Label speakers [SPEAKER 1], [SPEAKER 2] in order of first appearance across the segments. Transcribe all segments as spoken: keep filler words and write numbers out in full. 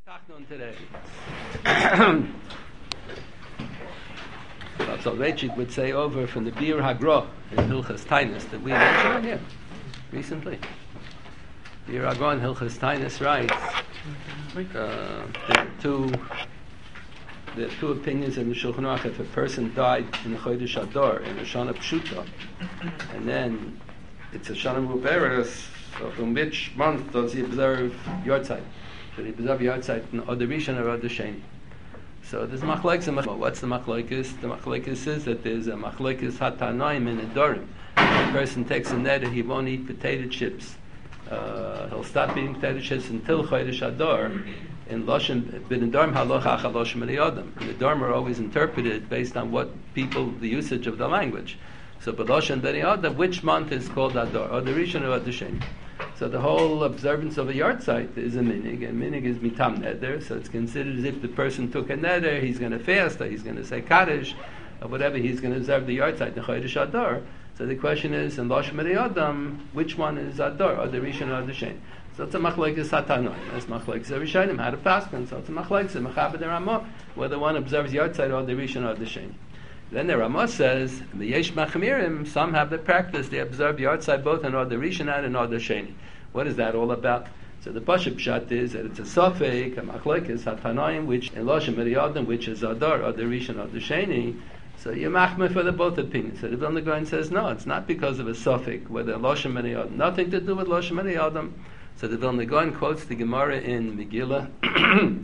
[SPEAKER 1] Tachnun today. So Rechik would say over from the Bir Hagra in Hilchas Tainus that we mentioned here recently. Bir Hagra in Hilchas Tainus writes uh, there are two there are two opinions in the Shulchan Aruch. If a person died in the Chodesh Adar in the Shana Pshuta, and then it's a Shana Muberes, so from which month does he observe Yortzeit? Should he observe Yortzeit in Od Rishon or Od Sheni? So there's machlokes and machlokes. What's the machlokes? The machlokes is that there's a machlokes hatanoim in Adorim. If a person takes a neder, he won't eat potato chips. Uh, he'll stop eating potato chips until Chodesh Adar. In Loshen, in Adorim halacha chaloshim eliyadam. The Adorim are always interpreted based on what people, the usage of the language. So B'Loshen B'Niyadam, which month is called Adar? Or the Rishon or the Sheni? So the whole observance of a Yortzeit is a minig, and minig is mitam neder, so it's considered as if the person took a neder, he's going to fast, or he's going to say Kaddish, or whatever, he's going to observe the Yortzeit, the Chodesh Adar. So the question is, in Loshen B'Niyadam, which one is Adar, or the Rishon or the Sheni? So it's a machlokes hatanoim. That's machlokes Rishonim, how to paskin. So it's a machlokes Mechaber Ramah, whether one observes Yortzeit or the Rishon or the Sheni. Then the Ramah says, the Yesh Machmirim, some have the practice, they observe Yortzeit both in Od Rishon and Od Sheni. What is that all about? So the Pashup Pshat is that it's a Sofek, a machlokes hatanoim, which in Loshen B'Niyadam, which is Adar, Od Rishon, Od Sheni. So you're machmer for the both opinions. So the Vilna Gaon says, no, it's not because of a Sofek, whether Loshen B'Niyadam, nothing to do with Loshen B'Niyadam. So the Vilna Gaon quotes the Gemara in Megillah,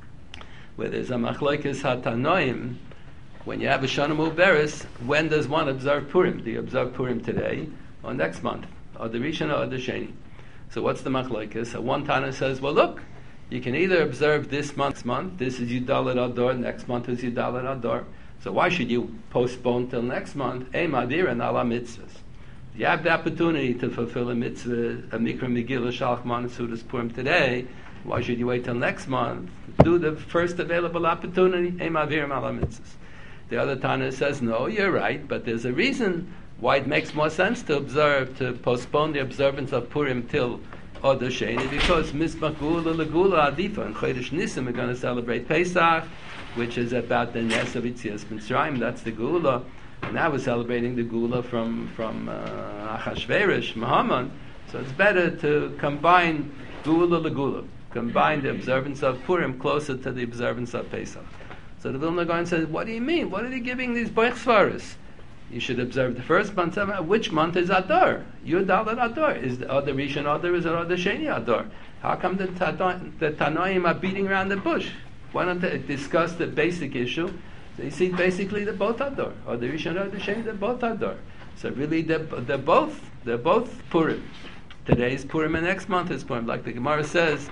[SPEAKER 1] where there's a machlokes hatanoim. When you have a Shana Muberes, when does one observe Purim? Do you observe Purim today or next month, or the Rishon or the Sheni? So what's the machlokes? So one Tana says, well, look, you can either observe this month's month. This is Yudalet Adar. Next month is Yudalet Adar. So why should you postpone till next month? Ein madirin ala mitzvahs. You have the opportunity to fulfill a mitzvah, a mikra megillah shalach man sudas Purim today. Why should you wait till next month? Do the first available opportunity. Ein madirin ala mitzvahs. The other Tana says, no, you're right, but there's a reason why it makes more sense to observe, to postpone the observance of Purim till Od Sheni, because Mizbach Gula Legula Adifa and Chodesh Nisim are going to celebrate Pesach, which is about the Nes of Yitzias Mitzrayim. That's the Gula, and now we're celebrating the Gula from from uh, Achashverosh, Haman. So it's better to combine Gula Legula, combine the observance of Purim closer to the observance of Pesach. So the Vilna Gaon says, what do you mean? What are they giving these boich svaris? You should observe the first month. Which month is Adar? Yudalet Adar. Is the Od Rishon Adar? Is it Od Sheni Adar? How come the, the Tanoim are beating around the bush? Why don't they discuss the basic issue? So you see, basically they're both Adar. Od Rishon Od Sheni, they're both Adar. So really, they're, they're both they're both Purim. Today's Purim and next month is Purim. Like the Gemara says,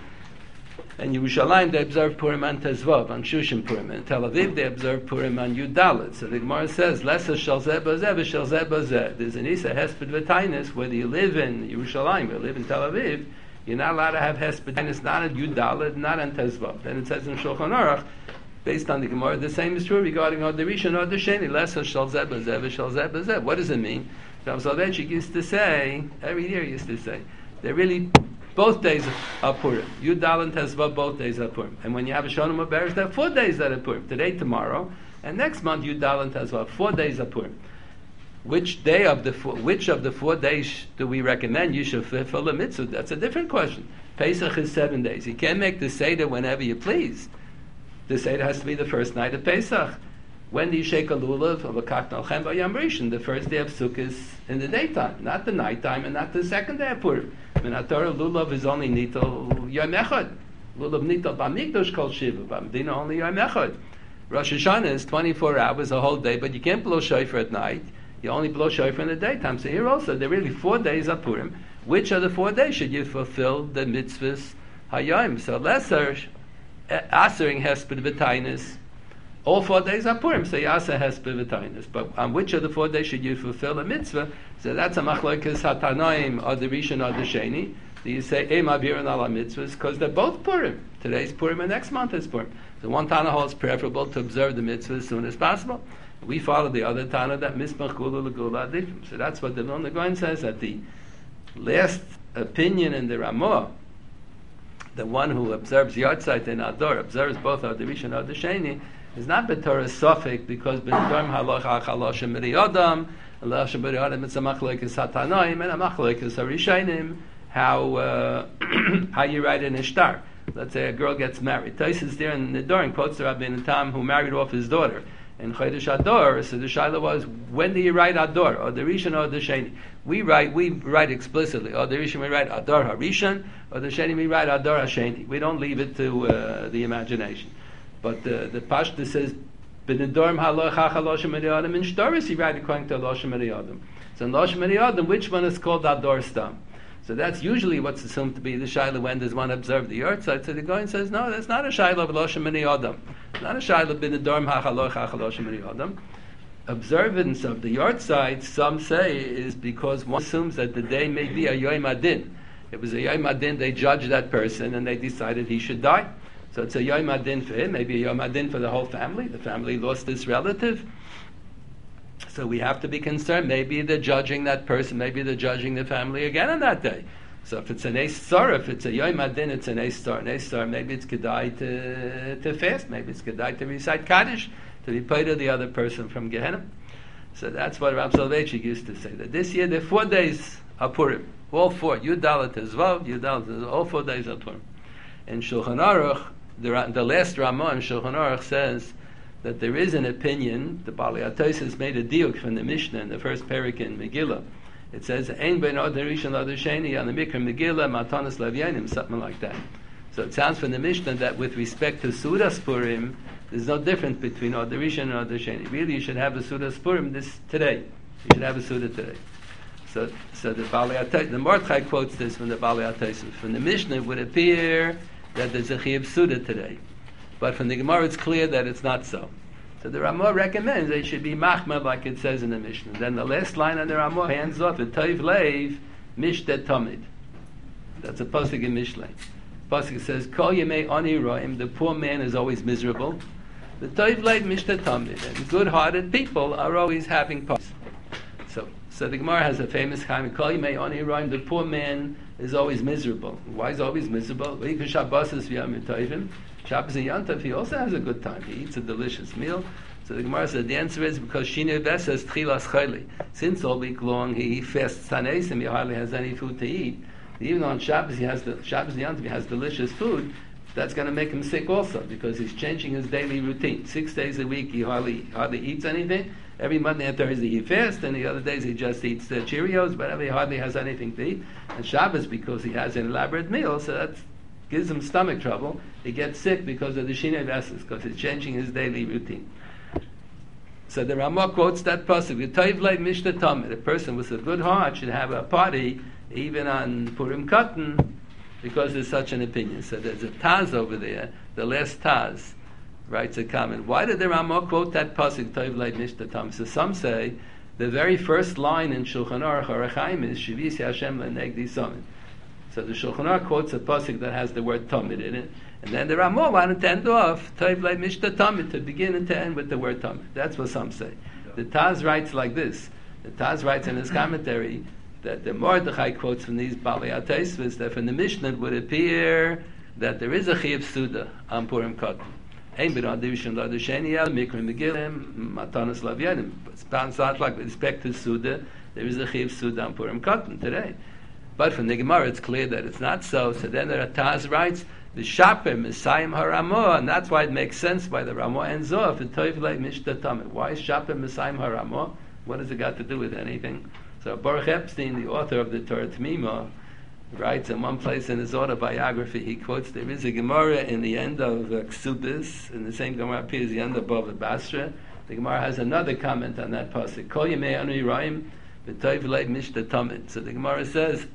[SPEAKER 1] in Yerushalayim they observe Purim on Tezvav, on Shushim Purim. In Tel Aviv they observe Purim on Yudalet. So the Gemara says, Lesa shel zeh bazeh v'shel zeh bazeh. There's an Isa Hesped v'Tainus, whether you live in Yerushalayim or you live in Tel Aviv, you're not allowed to have Hesped v'Tainus, not on Yudalet, not on Tezvav. Then it says in Shulchan Aruch, based on the Gemara, the same is true regarding Od Rishon, Od Sheni. Lesa shel zeh bazeh v'shel zeh bazeh. What does it mean? Rav Soloveitchik used to say, every year he used to say, they're really both days are Purim. Yudal and Tezvav, both days are Purim. And when you have a Shana Muberes, there are four days that are Purim. Today, tomorrow, and next month, Yudal and Tezvav. Four days are Purim. Which day of the four, which of the four days do we recommend you should fulfill a mitzvah? That's a different question. Pesach is seven days. You can't make the Seder whenever you please. The Seder has to be the first night of Pesach. When do you shake a lulav of a kaknal chem b'yam rishon? The first day of Sukkot is in the daytime, not the nighttime, and not the second day of Purim. Minatorah lulav is only nitel yom echad. Lulav nitel b'mikdash kol shiva, b'medina only yom echad. Rosh Hashanah is twenty-four hours, a whole day, but you can't blow shofar at night. You only blow shofar in the daytime. So here also, there are really four days of Purim. Which of the four days should you fulfill the mitzvahs hayom? So lesser asering hesped v'tainus. All four days are Purim, so Yasa has Bivitainus. But on which of the four days should you fulfill a mitzvah? So that's a machlokes hatanoim, or the Rishon, or the Sheni. Do you say, Ei mabirin ala mitzvahs? Because they're both Purim. Today's Purim and next month is Purim. So one Tana holds preferable to observe the mitzvah as soon as possible. We follow the other Tana that mismach gula l'gula adifim. So that's what the Vilna Gaon says, that the last opinion in the Ramah the one who observes Yortzeit and Ador, observes both Od Rishon and Od Sheni, is not B'Torah Sofik, because B'Torah Halocha Chaloshim B'Riyodam, Haloshim B'Riyodam, it's a Machlokes HaTanoim, and a Machlokes HaRishonim, how, uh, how you write in a shtar. Let's say a girl gets married. Taisus there in the Nidorim quotes the Rabbeinu Tam who married off his daughter. In Chodesh Ador, so the Shaila was, when do you write Ador, or the Rishon or the Sheni? We write, we write explicitly, or the Rishon we write Ador HaRishon, or the Sheni we write Ador HaSheni. We don't leave it to uh, the imagination. But the, the Pashta says, B'Nidorim Halocha Chaloshim B'Riyodam, in Shtaris you write according to Haloshim B'Riyodam. So in Haloshim B'Riyodam, which one is called Ador Stam? So that's usually what's assumed to be the Shaila when does one observe the Yortzeit. So the Goyen says, no, that's not a Shaila of Haloshim B'Riyodam. It's not a Shaila of B'Nidorim HaChalocha Chaloshim B'Riyodam. Observance of the Yortzeit, some say, is because one assumes that the day may be a Yom Adin. It was a Yom Adin, they judged that person and they decided he should die. So it's a Yom Adin for him, maybe a Yom Adin for the whole family. The family lost this relative. So we have to be concerned. Maybe they're judging that person. Maybe they're judging the family again on that day. So if it's an Eis Sar, if it's a Yom Adin, it's an Eis Sar. An Eis Sar, maybe it's Kedai to, to fast. Maybe it's Kedai to recite Kaddish, to be paid to the other person from Gehenna. So that's what Rav Soloveitchik used to say. That this year there are four days of Purim. All four. Yud Dalet Zvav, Yud Dalet Zvav, all four days of Purim. In Shulchan Aruch, the, the last Ramah in Shulchan Aruch says that there is an opinion, the Bali Atosas made a diuk from the Mishnah in the first parak in Megillah. It says, Ein ben Od Rishon Od Sheni on the Mikra Megillah, Matanas Levyanim, something like that. So it sounds from the Mishnah that with respect to Sudas Purim, there's no difference between Od Rishon and Od Sheni. Really, you should have a Sudas Purim this today. You should have a Suda today. So, so the Bali Atosas, the Mordechai quotes this from the Bali Atosas. From the Mishnah, it would appear that there's a Chiyuv Suda today. But from the Gemara, it's clear that it's not so. So the Ramah recommends they should be machmir like it says in the Mishnah. Then the last line on the Ramah, hands off, the Toiv Leiv, Mishtet Tamid. That's a pasuk in Mishlei. Pasuk says, Kol Yemei Ani Roim, the poor man is always miserable. The Toiv Leiv, Mishtet Tamid. And good-hearted people are always having parties. So, so the Gemara has a famous comment, Kol Yemei Ani Roim, the poor man is always miserable. Why is he always miserable? Shabbos and Yantav, he also has a good time. He eats a delicious meal. So the Gemara said the answer is because Shinei Ves says Tchilas Chayli. Since all week long he fasts Taneis and he hardly has any food to eat. Even on Shabbos he has the Shabbos and Yantav he has delicious food. That's going to make him sick also because he's changing his daily routine. Six days a week he hardly hardly eats anything. Every Monday and Thursday he fasts, and the other days he just eats the Cheerios, but he hardly has anything to eat. And Shabbos, because he has an elaborate meal, so that gives him stomach trouble. He gets sick because of the Shinei Veses, because he's changing his daily routine. So the Ramah quotes that pasuk, "V'toiv lei mishta tamid." A person with a good heart should have a party even on Purim Katan, because there's such an opinion. So there's a Taz over there, the last Taz, writes a comment. Why did the Ramah quote that pasuk, "Toiv lei mishta tamid"? So some say the very first line in Shulchan Aruch Orach Chaim is "Shivisi Hashem lenegdi samid." So the Shulchan Aruch quotes a pasuk that has the word tamid in it. And then the Ramah wanted to end off, Toiv lei mishta tamid, to begin and to end with the word tamid. That's what some say. The Taz writes like this. The Taz writes in his commentary that the Mordechai quotes from these Bali Atosvos that from the Mishnah it would appear that there is a Chiyuv Suda on Purim Katan. Ein b'nad rishon l'ad sheni el mikra megillah matanas lavyanim. It sounds like with respect to Suda, there is a Chiyuv Suda on Purim Katan today. But from the Gemara it's clear that it's not so. So then the Taz writes, the Shapim Misayim HaRamah, and that's why it makes sense why the Ramah ends off in Toiv lei mishta tamid. Why is Shapim Misayim HaRamah? What has it got to do with anything? So Baruch Epstein, the author of the Torah T'mima, writes in one place in his autobiography, he quotes, there is a Gemara in the end of uh, Ksubis, in the same Gemara appears the end of Bava Basra. The Gemara has another comment on that pasuk, Kol Yemei Anu Yirayim V'Toiv lei mishta tamid. So the Gemara says,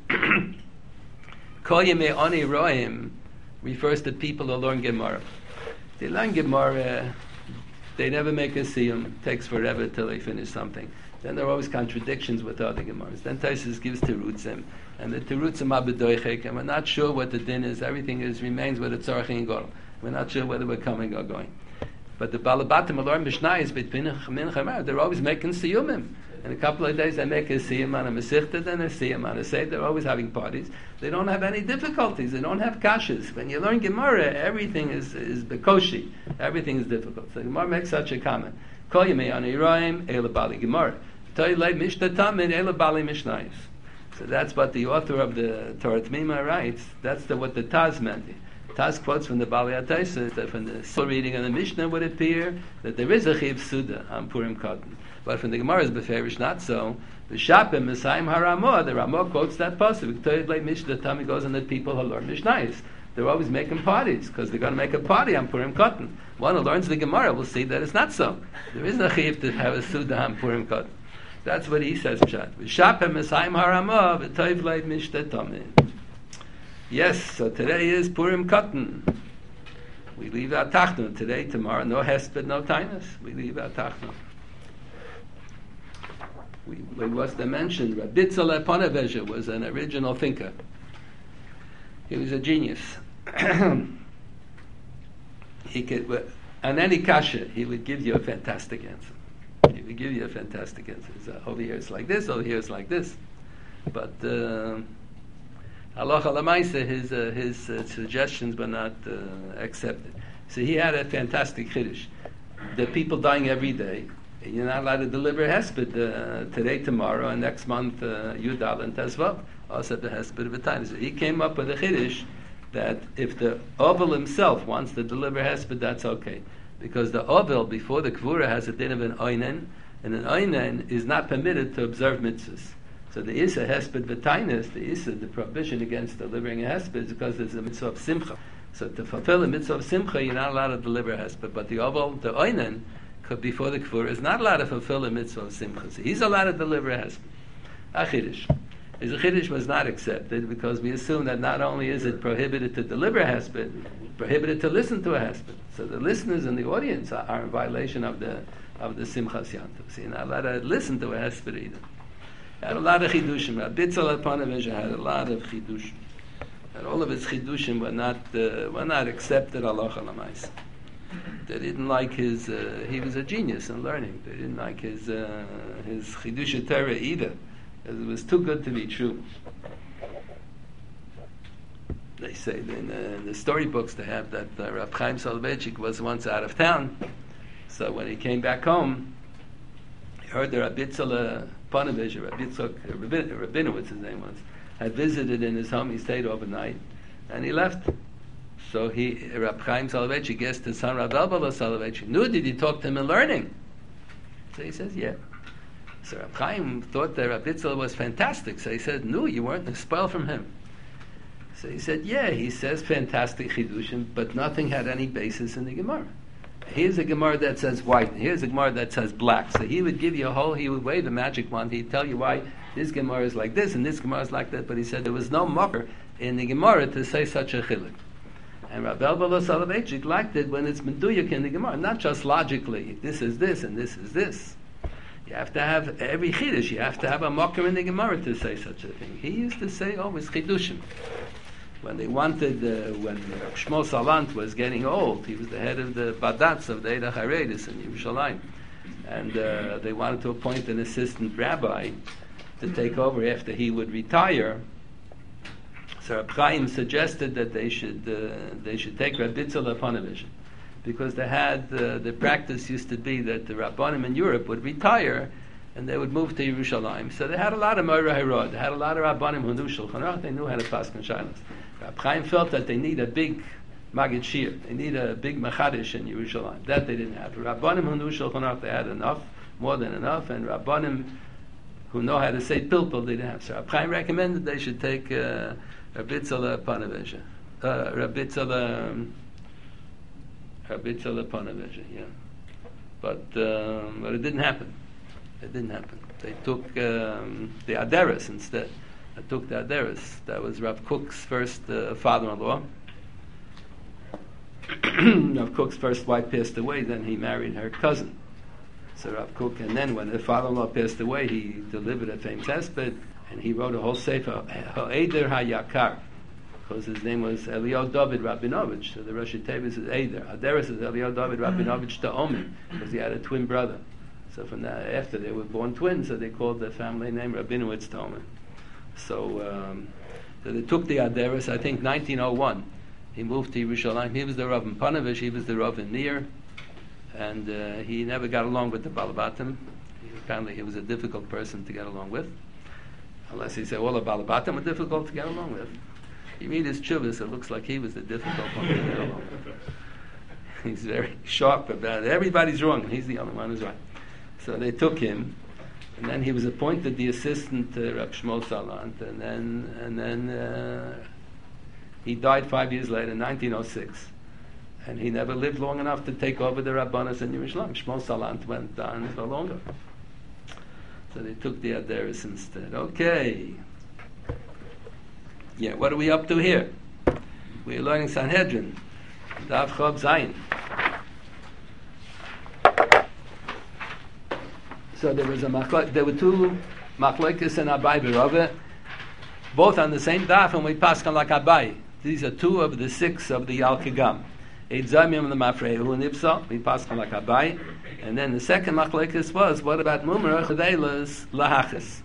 [SPEAKER 1] Kol Yemei Anu Yirayim refers to people who learn Gemara. They learn Gemara, they never make a siyum. It takes forever till they finish something. Then there are always contradictions with other Gemaras. Then Taisus gives Terutzim, and the Terutzim are b'doichek, and we're not sure what the din is. Everything is remains with a tzorach and gol. We're not sure whether we're coming or going. But the Balabatim Alor Mishnah is between Mincha. They're always making siyumim. In a couple of days, they make a siyum on a Masechta, then a siyum on a Seder. They're always having parties. They don't have any difficulties. They don't have kashas. When you learn Gemara, everything is is bekoshi. Everything is difficult. So Gemara makes such a comment. Kol yemei ani roim ela bali Gemara. Toilei mishtatamid ela bali mishnayos. So that's what the author of the Torah Tmima writes. That's the, what the Taz meant. Taz quotes from the Bali Ataisa that from the full reading of the Mishnah would appear that there is a chiv suda on Purim Katan. But from the Gemara's Beferish, not so. The Shapim Misayim Haramah, the Ramah quotes that pasuk. Toilei mishtatamid goes on the people who learn Mishnayos. They're always making parties because they're going to make a party on Purim Katan. One who learns the Gemara will see that it's not so. There is no chiv to have a suda on Purim Katan. That's what he says, Pshat. V'shapem esayim harama v'toiv leid mishtatamid. Yes, so today is Purim Katan. We leave our Tachnun today, tomorrow, no Hesped, no Tainus. We leave our Tachnun. We, we was to mention, Rabbi Tzaleh Ponevezher was an original thinker. He was a genius. He could, on any kasha, he would give you a fantastic answer. He would give you a fantastic answer. So over here it's like this, over here it's like this. But uh, halacha l'maisa, his uh, his uh, suggestions were not uh, accepted. So he had a fantastic chiddush. The people dying every day, you're not allowed to deliver hesped uh, today, tomorrow, and next month uh, Yudal and Tezvav. Also the hesped of a time. So he came up with a chiddush that if the ovel himself wants to deliver hesped, that's okay. Because the ovel before the kvura has a din of an oinen, and an oinen is not permitted to observe mitzvahs. So the isa hesped v'tainis, the isa, the prohibition against delivering a hesped is because there's a mitzvah of simcha. So to fulfill a mitzvah of simcha, you're not allowed to deliver a hesped. But the ovel, the oinen, before the kvura, is not allowed to fulfill a mitzvah of simcha. So he's allowed to deliver a hesped. A chiddush. His chiddush was not accepted because we assume that not only is it prohibited to deliver a hesped, prohibited to listen to a hesped. So the listeners in the audience are, are in violation of the of the Simchas Yantav. So you're not allowed to listen to a hesped either. Had a lot of chidushim. Rabbi Tzaleh Ponevezher had a lot of chidushim, and all of his chidushim were not uh, were not accepted halacha l'maisa. They didn't like his. Uh, he was a genius in learning. They didn't like his uh, his chidush Torah either. It was too good to be true. They say in the, in the storybooks they have that uh, Rav Chaim Soloveitchik was once out of town. So when he came back home, he heard that Rabbi Tzaleh Ponevezher, Rabbi Tzok, Rabinowitz, his name was, had visited in his home. He stayed overnight, and he left. So he, Rav Chaim Soloveitchik, guessed his son Rav Elbala Soloveitchik. Knew, did he talk to him in learning? So he says, yeah. So Rav Chaim thought that Rabbi Tzaleh was fantastic. So he said, no, you weren't spoiled from him. So he said, yeah, he says fantastic chidushim, but nothing had any basis in the Gemara. Here's a Gemara that says white, and here's a Gemara that says black. So he would give you a whole, he would wave a magic wand, he'd tell you why this Gemara is like this, and this Gemara is like that, but he said there was no mocker in the Gemara to say such a chiluk. And Rav Elbala Soloveitchik liked it when it's meduyuk in the Gemara, not just logically, this is this, and this is this. You have to have every chiddush. You have to have a mocker in the Gemara to say such a thing. He used to say always chidushim. When they wanted, uh, when uh, Shmuel Salant was getting old, he was the head of the Badatz of the Eida Haredis in Yerushalayim, and uh, they wanted to appoint an assistant rabbi to take over after he would retire. So Reb Chaim suggested that they should uh, they should take Rabbi Tzaleh Ponevezher, because they had uh, the practice used to be that the Rabbanim in Europe would retire and they would move to Yerushalayim. So they had a lot of Moira Herod. They had a lot of Rabbanim who knew Shulchan Aruch. They knew how to pass Shailos. Reb Chaim felt that they need a big Magid Shir. They need a big Machadish in Yerushalayim. That they didn't have. Rabbanim who knew Shulchan Aruch, they had enough, more than enough, and Rabbanim who know how to say Pilpul, they didn't have. So Reb Chaim recommended they should take uh, Rabbi Tzaleh Ponevezher. Uh, Rabbi Tzaleh... Rabbi Tzaleh Ponevezher, yeah. But, um, but it didn't happen. It didn't happen. They took um, the Aderes instead. They took the Aderes. That was Rav Kook's first uh, father-in-law. Rav Kook's first wife passed away, then he married her cousin. So Rav Kook, and then when the father-in-law passed away, he delivered a famous hesped, and he wrote a whole sefer, Ha'eder HaYakar, because his name was Eliyahu David Rabinovich. So the Rosh Tevis is Eider. Aderes is Eliyahu David Rabinovich Ta'omi, because he had a twin brother. So from that, after they were born twins, so they called their family name Rabinowitz Talman. So, um, so they took the Aderes, I think nineteen oh one. He moved to Yerushalayim. He was the Rav in Panovich, he was the Rav in Nir, and uh, he never got along with the Balabatim. He, apparently he was a difficult person to get along with. Unless he said all the Balabatim were difficult to get along with. You read his chuvas, it looks like he was the difficult one to get along with. He's very sharp about it. Everybody's wrong, he's the only one who's right. So they took him, and then he was appointed the assistant to Reb Shmuel Salant, and then and then uh, he died five years later, in nineteen oh six, and he never lived long enough to take over the Rabbanos in Yerushalayim. Shmuel Salant went on for longer, so they took the Aderes instead. Okay, yeah. What are we up to here? We're learning Sanhedrin, Daf Chob Zayin. So there was a machlek, there were two machlekes and Abai B'Rava, both on the same daf, and we pass on like Abai. These are two of the six of the Al-Kigam. Eid Zamim and the Mafrehu and Ipsa, we pass on like Abai. And then the second machlekes was, what about Mumra Chadelas Lahachis?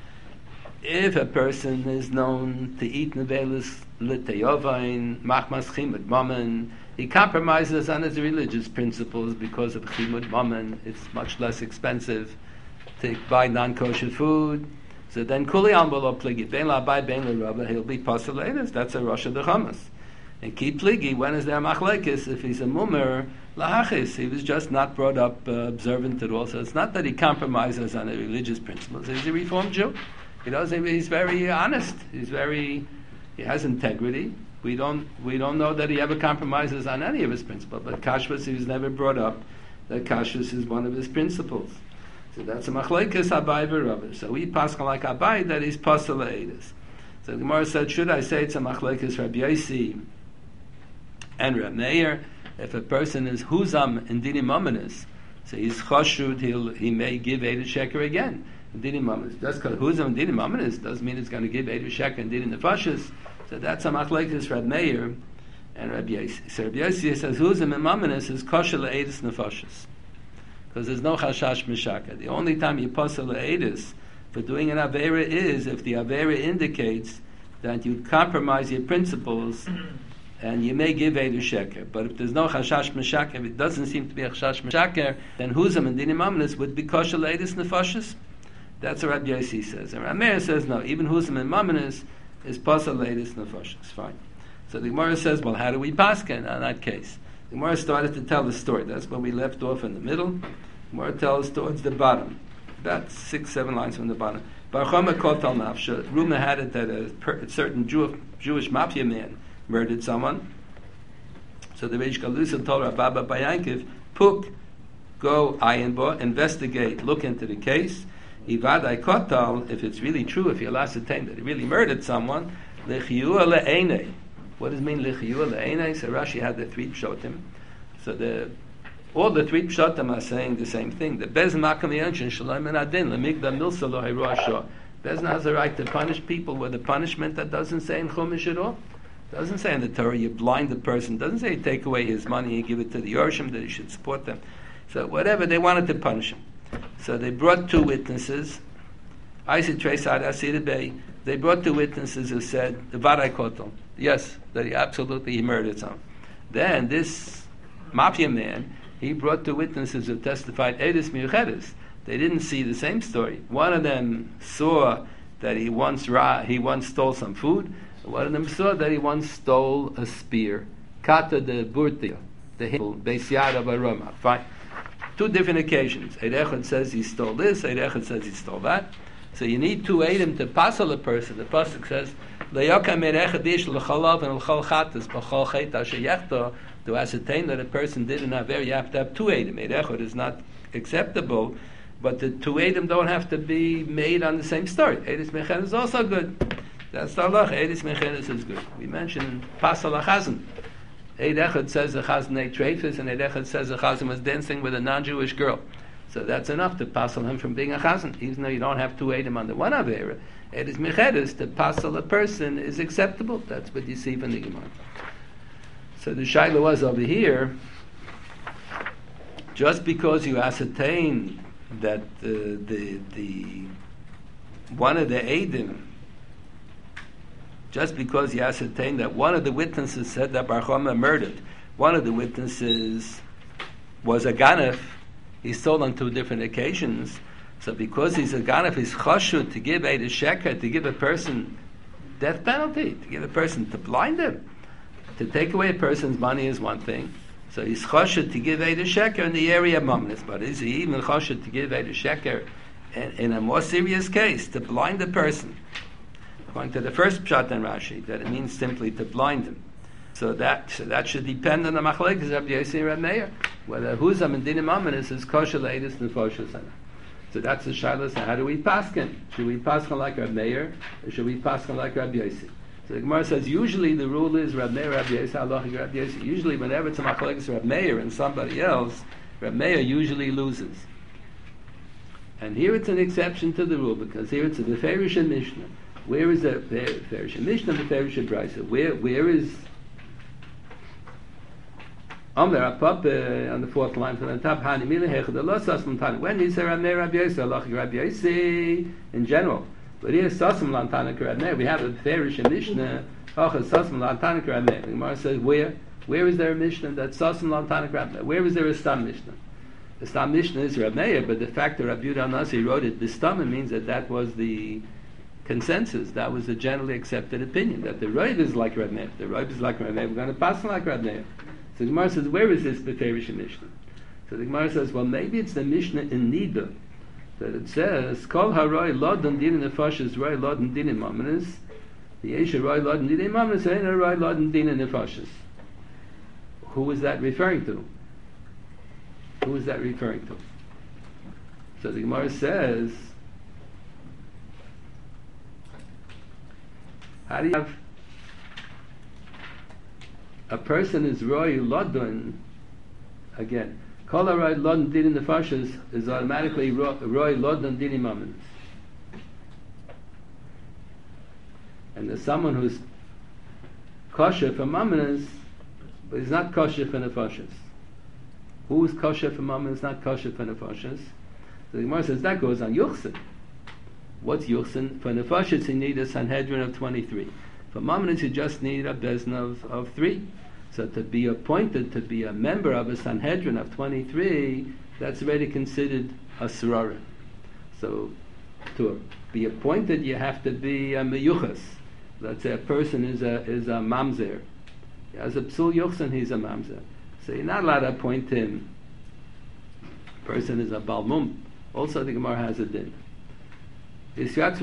[SPEAKER 1] If a person is known to eat Nevelas L'Teyovain, Machmas Chimud Mammon, he compromises on his religious principles because of Chimud Mammon. It's much less expensive to buy non-kosher food. So then Kuli Ambolo Pligi, Ben La Bai Ben La Rabba, he'll be Pasaletis. That's a Rosh Hashanah. And Ki Pligi, when is there Machlekes? If he's a Mummer, Lahachis, he was just not brought up uh, observant at all. So it's not that he compromises on the religious principles. He's a Reformed Jew. He doesn't, he's very honest. He's very, he has integrity. We don't we don't know that he ever compromises on any of his principles. But Kashrus, he was never brought up that Kashrus is one of his principles. So that's a machlekes Abai v'Rava. So we pass like Abai that he's pasal le'edus. So the Gemara said, should I say it's a machlekes Rabbi Yosi and Reb Meir? If a person is huzam in dinim mamonis, so he's chashud, he'll he may give eidah sheker again. Dinim mamonis. Just because huzam in dinim mamonis doesn't mean it's going to give eidah sheker and dinim nefashis. So that's a machlekes Reb Meir and Reb Yosi. So Reb Yosi says huzam in mamonis is kosher le'edus nefashis, because there's no chashash mishaka. The only time you pasal le'edus for doing an avera is if the avera indicates that you compromise your principles and you may give eidah sheker. But if there's no chashash mishaka, if it doesn't seem to be a chashash mishaka, then huzam and dinim mamonis would be kosher le'edus nefashis. That's what Rabbi Yosi says. And Reb Meir says no, even huzam and mamonis is pasal le'edus nefashis. Fine. So the Gemara says, well, how do we paskin on that case? The Gemara started to tell the story. That's where we left off in the middle. The Gemara tells towards the bottom, about six, seven lines from the bottom. Bar Chama kotal nafsha. Rumor had it that a, per, a certain Jew, Jewish mafia man murdered someone. So the Reish Galusa told Rabba Bayankiv, Puk, go Ayenbo, investigate, look into the case. Ivadai kotal, if it's really true, if you'll ascertain that he really murdered someone, lechiyua le'enei. What does it mean lechiyua le'enei? So Rashi had the three pshotim. So the all the three pshotim are saying the same thing. The Bez Makam Yanshin Shalom and Adin Lemigda Milsa Lo Hayru Ashor. Bezna has a right to punish people with a punishment that doesn't say in Chumash at all. Doesn't say in the Torah you blind the person. Doesn't say you take away his money and give it to the Yorshim, that he should support them. So whatever, they wanted to punish him. So they brought two witnesses. I said Tresad Asir Bay. They brought two witnesses who said Varai Kotel. Yes, that he absolutely he murdered someone. Then this mafia man, he brought two witnesses who testified Edis Miuchedes. They didn't see the same story. One of them saw that he once ra- he once stole some food. One of them saw that he once stole a spear. Kata de Burtia, the hill, Beisyad of Aroma. Fine. Two different occasions. Eid Echad says he stole this, Eid Echad says he stole that. So you need two Eidim to passel a person. The Pasuk says, Le'yokam Eid Echad ish l'chalav and l'chal chatas b'chal chet asher yechto. To ascertain that a person did an aver, you have to have two Eidim. Eid Echad is not acceptable, but the two Eidim don't have to be made on the same story. Eidis Mechenes is also good. That's the halach. Eidis Mechenes is good. We mentioned Pasal HaChazan. Eid Echad says the Chazan ate treifus, and Eid Echad says the Chazan was dancing with a non-Jewish girl. So that's enough to passel him from being a Chazan, even though you don't have two Eidim under one Avera. Eidis Mechenes, to passel a person is acceptable. That's what you see from the Gemara. So the Shaila was over here, just because you ascertain that uh, the the one of the Eidim, just because he ascertained that one of the witnesses said that Bar Chama murdered, one of the witnesses was a ganef, he stole on two different occasions. So because he's a ganef, he's chashud to give a sheker, to give a person death penalty, to give a person, to blind him. To take away a person's money is one thing. So he's chashud to give a sheker in the area of mamnis. But is he even chashud to give a sheker in, in a more serious case, to blind a person? According to the first pshat and Rashi, that it means simply to blind him. So that so that should depend on the machlekes of Rabbi Yossi and Rabbi Meir, whether who's a mendinim mamnis is kosher leidus nefoshes. So that's the shaila. So how do we paskin? Should we paskin like Rabbi Meir, or should we paskin like Rabbi Yossi? So the Gemara says usually the rule is Rabbi Meir, Rabbi Yossi, halachic Rabbi Yossi. Usually whenever it's a machlekes Rabbi Meir and somebody else, Rabbi Meir usually loses. And here it's an exception to the rule, because here it's a Beferish and Mishnah. Where is the Beferish and Mishnah, Beferish and Brisa? Where where is Amr Apap uh, on the fourth line from the top? Hani Mila Hechad Allah Sasam Tani. When he said Rabbi Meir, Rabbi Yossi, halachic Rabbi Yossi in general. But here Sasam Lantana Rabbi Meir. We have a Beferish and Mishnah. Achas Sasam Lantana Rabbi Meir. The Gemara says where where is there a Mishnah that Sasam Lantana Rabbi Meir? Where is there a Stam Mishnah? The Stam Mishnah is Rabbi Meir, but the fact that Rabbi Yehuda Nasi wrote it Bistam means that that was the consensus. That was the generally accepted opinion, that the Rav is like Rabbi Meir. The Rav is like Rabbi Meir. We're going to pass like Rabbi Meir. So the Gemara says, where is this Beferish Mishnah? So the Gemara says, well, maybe it's the Mishnah in Nida, that it says, Kol haroi lodon din nefashas roi lodon din imamanis, the Yesha roi lodon din imamanis, and a roi lodon din nefashas. Who is that referring to? Who is that referring to? So the Gemara says, how do you have a person is roi lodon, again, kol haroi lodon din nefashas is automatically roi lodon din imamanis. And there's someone who's kosher for mamanis, but he's not kosher for nefashas. Who is kosher for mamanis, not kosher for nefashas? So the Gemara says that goes on yuchsin. What's yuchsin? For nefashas you need a Sanhedrin of twenty-three. For mamanis you just need a bezna of, of three. So to be appointed to be a member of a Sanhedrin of twenty-three, that's already considered a sorora. So to be appointed you have to be a meyuchas. Let's say a person is a is a mamzer. As a psul yuchsin, he's a mamzer. So you're not allowed to appoint him. Person is a balmum. Also the Gemara has a din. Just like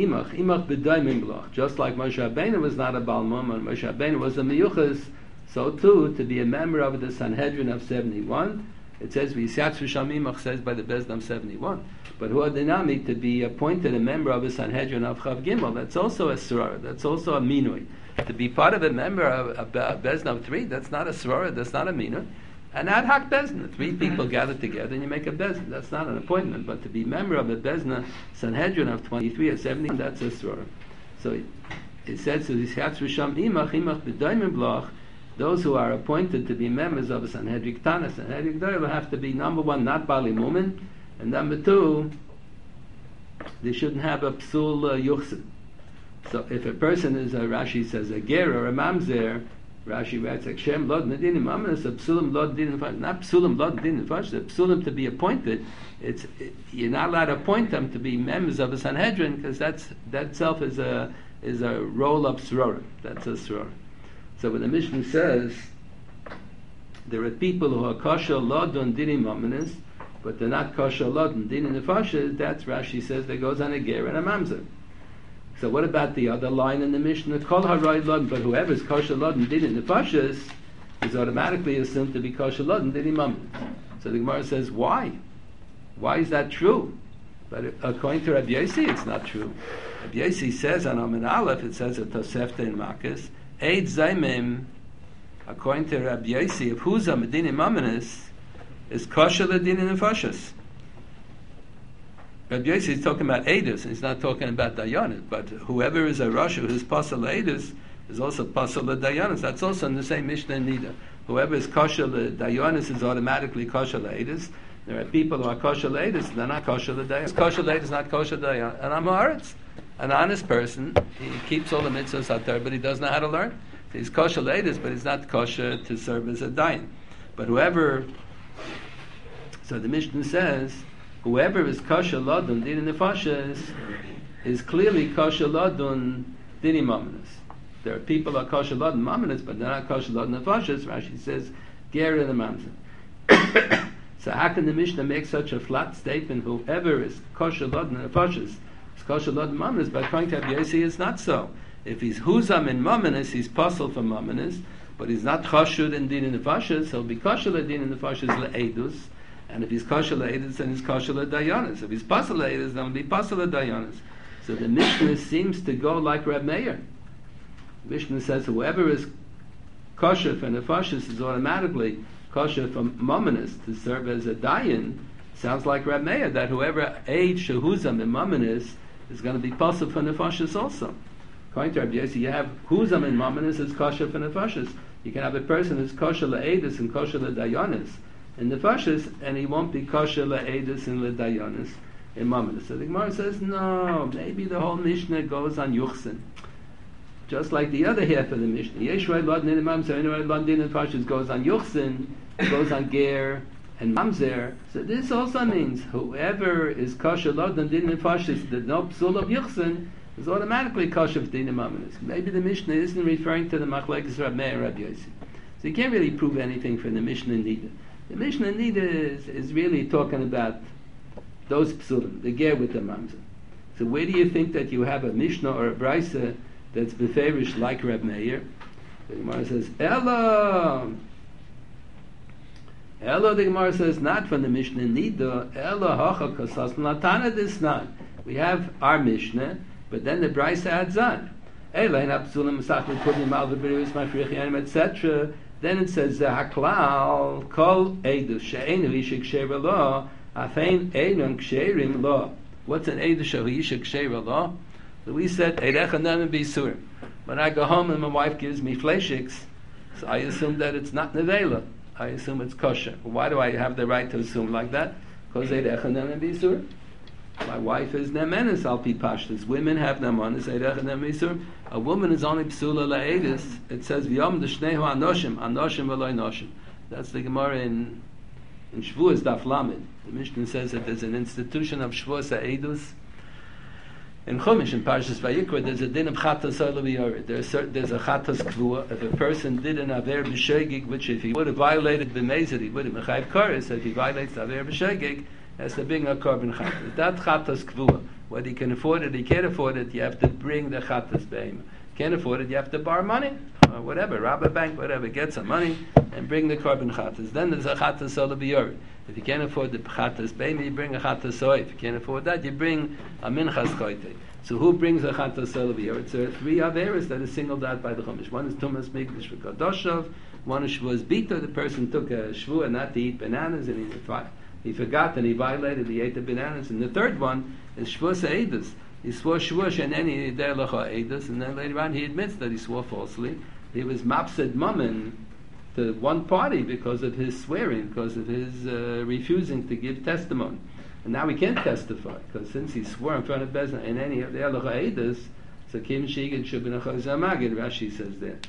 [SPEAKER 1] Moshe Rabbeinu was not a balmum and Moshe Rabbeinu was a meyuchas, so too to be a member of the Sanhedrin of seventy-one, it says V'yisyatzu Sham Imach says by the Bezdam seventy-one. But who are dynamic to be appointed a member of a Sanhedrin of Chav Gimel? That's also a soror. That's also a minui. To be part of a member of a Bezdam three, that's not a soror. That's not a minui. An ad hoc bezna, three people gather together and you make a bezna. That's not an appointment, but to be member of a bezna Sanhedrin of twenty-three or seventy, that's a soror. So it, it says, so Sham imach imach b'daimim bloch, those who are appointed to be members of a Sanhedrin Tana, Sanhedrin Gdol, will have to be number one, not Bali Mumin, and number two, they shouldn't have a psul uh, yuchsin. So if a person is a, Rashi says, a ger or a mamzer, Rashi writes, Akshem lod nadin imamanis, a psulim lod din nefashis. Not psulim lod din nefashis, a psulim to be appointed. It's it, you're not allowed to appoint them to be members of a Sanhedrin, because that's that itself is a is a roll-up soror. That's a soror. So when the Mishnah says there are people who are kosher lodon din imamanis, but they're not kosher lodon din nefashis, that's Rashi says that goes on a ger and a mamzer. So what about the other line in the Mishnah? Kol haroi lodon, but whoever is kosher lodon din nefashis is automatically assumed to be kosher lodon din imamanis. So the Gemara says, why? Why is that true? But according to Rabbi Yossi, it's not true. Rabbi Yossi says on Amin Aleph, it says at Tosefta in Makkas, Eid Zaymim, according to Rabbi Yossi, if who's a medin imamanis, is kosher ledin nefashis. Rabbi Yossi is talking about Eidus, and he's not talking about Dayanis, but whoever is a Rasha who is Pasal Eidus is also Pasal Dayanis. That's also in the same Mishnah in Nida. Whoever is kosher Dayanis is automatically kosher Eidus. There are people who are kosher ladies, and they're not kosher l'dayan. Kosher lady is not kosher l'dayan. And I'm haaretz. An honest person, he keeps all the mitzvahs out there, but he doesn't know how to learn. So he's kosher ladies, but he's not kosher to serve as a dayan. But whoever, so the Mishnah says, whoever is kosher ladun din nefashis is clearly kosher ladun din imaminus. There are people who are kosher ladun maminus, but they're not kosher ladun nefashis. Rashi says, ger in the mamzer. So how can the Mishnah make such a flat statement? Whoever is kosher ladun nefashis is kosher ladun maminus. By trying to have Yossi, it's not so. If he's huzam in maminus, he's puzzled for maminus, but he's not kosher in din nefashis. He'll be kosher din nefashis le'edus. And if he's kosher le'edus, then he's kosher le'dayanis. If he's pasal le'edus, then he'll be pasal le'dayanis. So the Mishnah seems to go like Reb Meir. The Mishnah says whoever is kosher for nefashis is automatically kosher for mamonis to serve as a dayan. Sounds like Reb Meir, that whoever age shehuzam in mamonis is going to be pasal for nefashis also. According to Rabbi Yossi, you have huzam in mamonis is kosher for nefashis. You can have a person who's kosher le'edus and kosher le'dayanis in nefashis, and he won't be kosher le'edus and le'dayanis in mamonis. So the Gemara says, no, maybe the whole Mishnah goes on yuchsin. Just like the other half of the Mishnah. Yeshua Lodin in Mamzer, Yeshua Lodin in Pashas goes on Yuchsin, goes on Ger and Mamzer. So this also means whoever is kosher Lodin in Pashas, the no psul of Yuchsin, is automatically kosher of Din Mamonis. Maybe the Mishnah isn't referring to the Machlekes Rab Meir and Rabbi Yossi. So you can't really prove anything from the Mishnah neither. The Mishnah neither is, is really talking about those psulim, the Ger with the Mamzer. So where do you think that you have a Mishnah or a Brisa that's beferish like Reb Meir? The Gemara says, Ella! Ella, the Gemara says, not from the Mishnah Nida, Ella hacha kasas latana disnan. We have our Mishnah, but then the Brisa adds on. Ella in absulim masachli kudim al v'birus mafrich yanim, et cetera. Then it says, Haklal kol edus she'enu yishik she'er lo, afein einun ksherim lo. What's an edus she'hu yishik she'er lo? So we said, Eirecha Nemen B'Yisurim. When I go home and my wife gives me fleshiks, so I assume that it's not Nevela. I assume it's kosher. Why do I have the right to assume like that? Because Eirecha Nemen B'Yisurim. My wife is Nemenis Alpi Pashtas. Women have Nemenis, Eirecha Nemen B'Yisurim. A woman is only Psula La'edis. It says, V'yom d'shnehu anoshim, anoshim v'loi noshim. That's the Gemara in, in Shavuos Daf Lamed. The Mishnah says that there's an institution of Shavuos Ha'edus. In Chumash, in Parshas Vayikra, there's a din of chatas olaviyorid. There's a, there's a chatas kvua. If a person did an aver b'shegig, which if he would have violated b'mezid, he would have mechayiv kares. If he violates the aver b'shegig, has to bring a korban chatas. That chatas kvua. Whether he can afford it, he can't afford it, you have to bring the chatas beim. Can't afford it, you have to borrow money, or whatever, rob a bank, whatever, get some money, and bring the korban chatas. Then there's a chatas olaviyorid. If you can't afford the chatas beim, you bring a chatas soy. If you can't afford that, you bring a minchas koite. So who brings a chatas olaviyorid? There are three averas that are singled out by the Chumash. One is tumas mikdash v'kadoshov. One is shvuas bita. The person took a shvua not to eat bananas, and he he forgot and he violated. He ate the bananas. And the third one is shvuas edus. He swore shvuas and then he der lecha edus, and then later on he admits that he swore falsely. He was mapsid mammon to one party because of his swearing, because of his uh, refusing to give testimony. And now he can't testify, because since he swore in front of Bezin in any of the Elocha Eidos, so Kim Shigin Shubin Achazamagid, Rashi says there.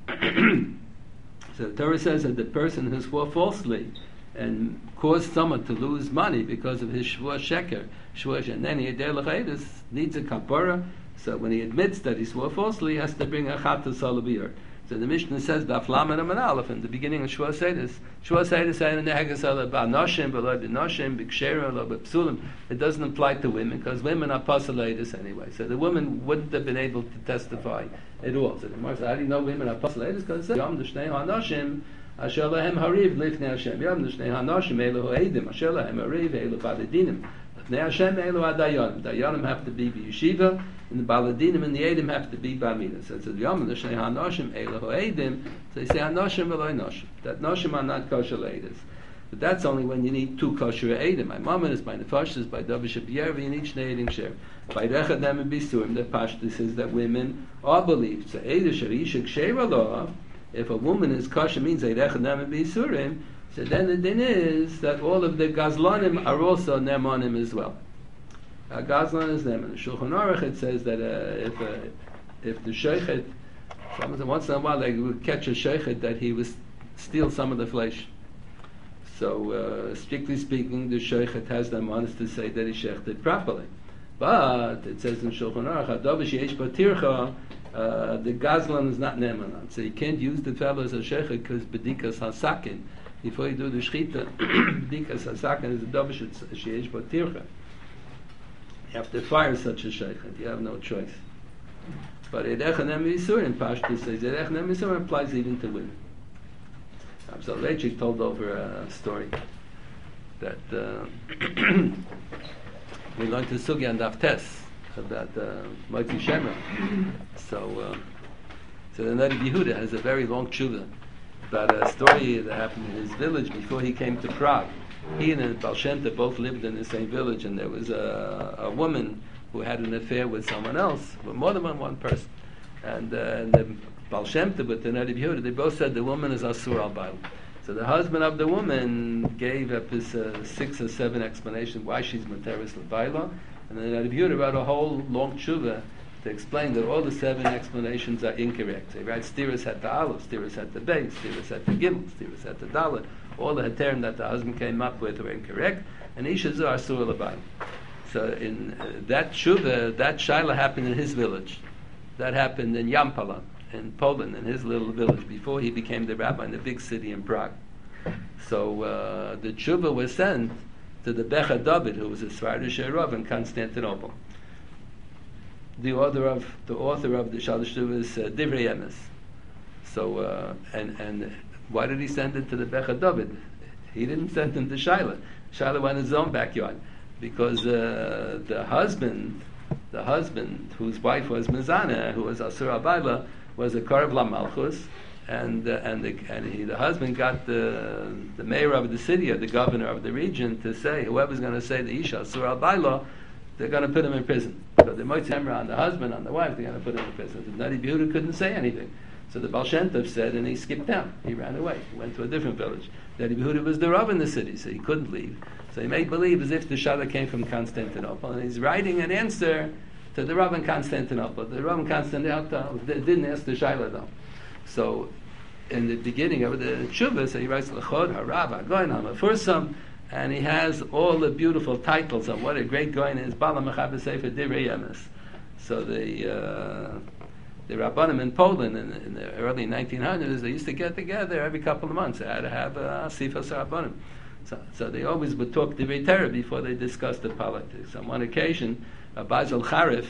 [SPEAKER 1] So the Torah says that the person who swore falsely and caused someone to lose money because of his shvur sheker, shvur, and then he Elocha needs a kapara. So when he admits that he swore falsely, he has to bring a chatas olabiyur. So the Mishnah says, Daf Lamed Amud Aleph, in the beginning of Shvuas Eidos. Shvuas Eidos saying in the Hagasala, Ba'anoshim, B'loi B'noshim, B'ksherim, Lo B'psulim. It doesn't apply to women, because women are Pasal Eidos anyway. So the woman wouldn't have been able to testify at all. So the Gemara says, how do you know women are Pasal Eidos? Because it says, Yom D'shnei Hanoshim, Asher Lahem Hariv, Lifnei Hashem. Yom D'shnei Hanoshim, Elu Eidim, Asher Lahem Hariv, Elu Baladinim. Lifnei Hashem, Elu Adayonim. Dayonim have to be B'yeshiva, and the Baladinim and the Eidim have to be B'amina. So it says, Yom D'shnei Hanoshim, Elu Eidim. So they say, Hanoshim v'loi Noshim. That Noshim are not kosher Eidos. But that's only when you need two kosher Eidim. My mom is by Nefashis, by Dovish B'yer, you need Shnei Eidim Sher. By Rechad Nemen B'Yisurim, the Pashtus says that women are believed. So Eidish Arishik Sheira Law, if a woman is kosher means Rechad Nemen B'Yisurim, So then the din is that all of the Gazlanim are also Ne'manim as well. A Gazlan is Ne'man. Shulchan Aruch it says that uh, if uh, if the Sheikhet, once in a while they would catch a Sheikhet that he would steal some of the flesh. So uh, strictly speaking, the Sheikhet has the manas to say that he shechted properly. But it says in Shulchan Aruch, Adavish Yesh Batircha, uh, the Gazlan is not Ne'manan. So you can't use the fellow as a Sheikhet because Bedikas Hasakin. Before you do the Shechita, Bedikas Hasakin is the Adavish Yesh Batircha. You have to fire such a Sheikhet. You have no choice. But Erechanem Yisur in Pashto says Erechanem Yisur applies even to women. Soloveitchik told over a story that uh, we learned to Sugya and Daftes about uh, Motzi Shemra. So, uh, so the Nadi Yehuda has a very long tshuva about a story that happened in his village before he came to Prague. He and Baal Shem Tov both lived in the same village, and there was a, a woman who had an affair with someone else, with more than one person. And, uh, and the Baal Shem Tov with the Nadi Yehuda, they both said the woman is Asur al Baal. So the husband of the woman gave up his uh, six or seven explanations why she's Materis L'Baila, and then Nadi Yehuda wrote a whole long tshuva to explain that all the seven explanations are incorrect. They write Stiras at the Aleph, Stiras at the Beis, Stiras at the Gimel, Stiras at the Dalet. All the Heterim that the husband came up with were incorrect, and Isha Zu Asur L'Baila. So in uh, that tshuva, that shaila happened in his village. That happened in Yampala, in Poland, in his little village, before he became the rabbi in the big city in Prague. So uh, the tshuva was sent to the Becha David, who was a Sephardic Rav in Constantinople. The author of the author of the Shalosh Tshuva is uh, Divrei Emes. So uh, and and why did he send it to the Becha David? He didn't send him to Shaila. Shaila went in his own backyard because uh, the husband, the husband whose wife was Mizana, who was Asur Abayla, was a Karev La Malchus, and uh, and the and he, the husband got the the mayor of the city, or the governor of the region, to say whoever's going to say the Isha Asur Al Baila, they're going to put him in prison. So the Motzei on the husband, on the wife, they're going to put him in prison. The Nadi Yehuda couldn't say anything. So the Baal Shem Tov said, and he skipped down. He ran away. He went to a different village. Nadi Yehuda was the Rav in the city, so he couldn't leave. So he made believe as if the Shaila came from Constantinople, and he's writing an answer to the Rav in Constantinople. The Rav in Constantinople didn't ask the Shaila though. So in the beginning of the Tshuva, so he writes L'chod Harav HaGoyin HaMefursam, and he has all the beautiful titles of what a great Goyin is. Bala Mechaber Sefer Divrei Emes. So the uh, the Rabbanim in Poland in, in the early nineteen hundreds, they used to get together every couple of months. They had to have a Sifas Rabbanim. So, so they always would talk Divrei Torah before they discussed the politics. On one occasion, Basil Charif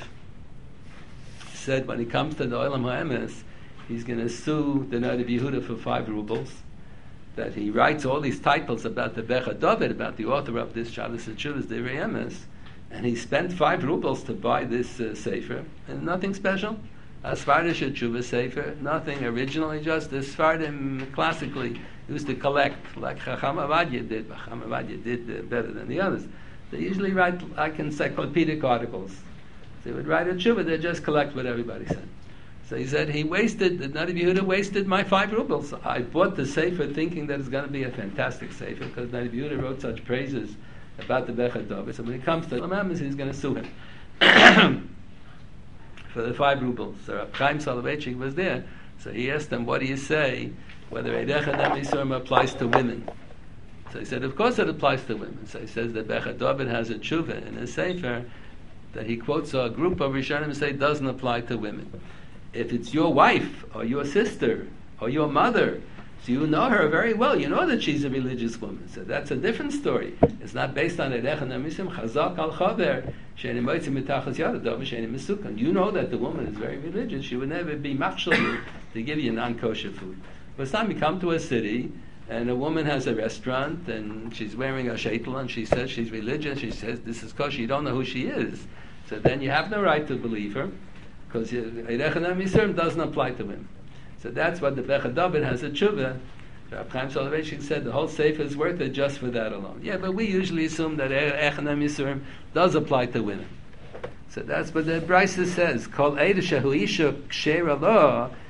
[SPEAKER 1] said when he comes to the Olam HaEmes, he's going to sue the Nadi Yehuda for five rubles. That he writes all these titles about the Becha David, about the author of this Shalos HaTshuvos Divrei Emes, and he spent five rubles to buy this uh, sefer, and nothing special. A Sephardic Tshuva sefer, nothing originally, just the Sephardim classically used to collect, like Chacham Avadia did. Chacham Avadia did uh, better than the others. They usually write like encyclopedic articles. They would write a tshuva, they just collect what everybody said. So he said, he wasted, the Nadi Yehuda wasted my five rubles. I bought the sefer thinking that it's going to be a fantastic sefer, because Nadi Yehuda wrote such praises about the Becha David. So when it comes to Lamam, he's going to sue him for the five rubles. So Reb Chaim Soloveitchik was there, so he asked him, what do you say, whether Eidecha Nemi applies to women? So he said, of course it applies to women. So he says that Becha David has a tshuva in his sefer that he quotes a group of Rishonim say doesn't apply to women. If it's your wife or your sister or your mother, so you know her very well, you know that she's a religious woman. So that's a different story. It's not based on Eidecha Nemisim, Chazak al Chaver, She'eni Moitzim Mitachas Yadadav, She'eni Mesukan. You know that the woman is very religious. She would never be machshel to give you non-kosher food. But it's time you come to a city and a woman has a restaurant and she's wearing a sheitel and she says she's religious, she says this is kosher, you don't know who she is. So then you have no right to believe her, because Eidecha Nemisim doesn't apply to him. So that's what the Becha David has a tshuva. Reb Chaim Soloveitchik said the whole sefer is worth it just for that alone. Yeah, but we usually assume that Eidecha Nemisim does apply to women. So that's what the Brisa says. Kol Eideh Shehu Isha Ksheira Lo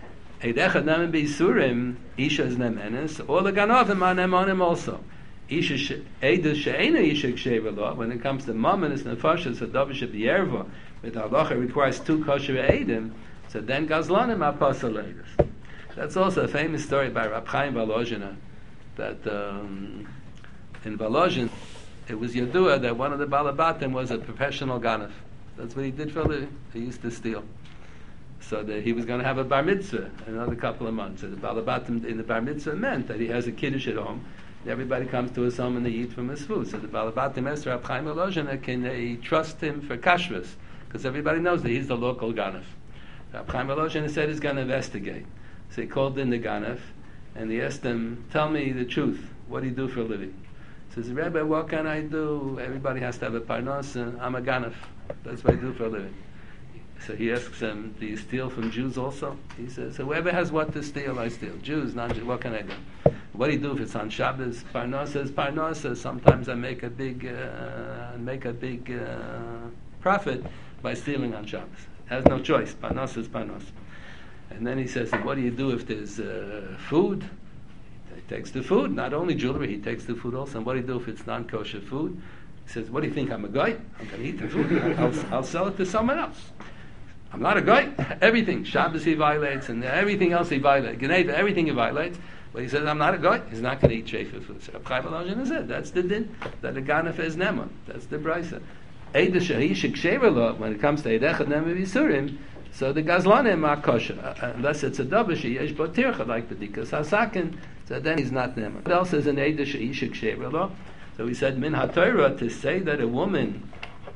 [SPEAKER 1] Eidechad nemen beisurim, isha is nemenes, or the ganovim are nemonim also. Isha eidus she'ena isha kshever lo. When it comes to mamonis nefashas hadavish b'yerva, with halacha requires two kosher eidim. So then gazlanim are pasaleidas. That's also a famous story by Rab Chaim Volozhiner, that um, in Volozhin it was Yadua that one of the Balabatim was a professional ganef. That's what he did for a living. He used to steal. So that he was going to have a bar mitzvah in another couple of months. So the Balabatim in the bar mitzvah meant that he has a kiddush at home. Everybody comes to his home and they eat from his food. So the Balabatim asked Rab Chaim Volozhiner, can they trust him for kashrus? Because everybody knows that he's the local ganef. Rab Chaim Volozhiner said he's going to investigate. So he called in the ganef and he asked him, tell me the truth. What do you do for a living? He says, Rebbe, what can I do? Everybody has to have a parnos, and I'm a ganef. That's what I do for a living. So he asks him, do you steal from Jews also? He says, whoever has what to steal, I steal. Jews, non-Jews, what can I do? What do you do if it's on Shabbos? Parnos is parnos. Sometimes I make a big, uh, make a big uh, profit by stealing on Shabbos. Has no choice. Parnos is parnos. And then he says, what do you do if there's uh, food? He takes the food, not only jewelry, he takes the food also. And what do you do if it's non-kosher food? He says, what do you think, I'm a guy? I'm going to eat the food. I'll, I'll sell it to someone else. I'm not a guy. Everything. Shabbos he violates, and everything else he violates. Geneva, everything he violates. But he says, I'm not a guy. He's not going to eat shefer food. So Reb Chaim Volozhiner said, that's the din. That the ganef is neman. That's the brisa. Eida shehi shekshever lo, when it comes to Eidechad nemen b'isurim, so the gazlanim are kosher, uh, unless it's a davar sheyesh bo tircha, like the dikas hasakin, so then he's not neman. What else is an eida shehi shekshever lo? So we said, min haTorah, to say that a woman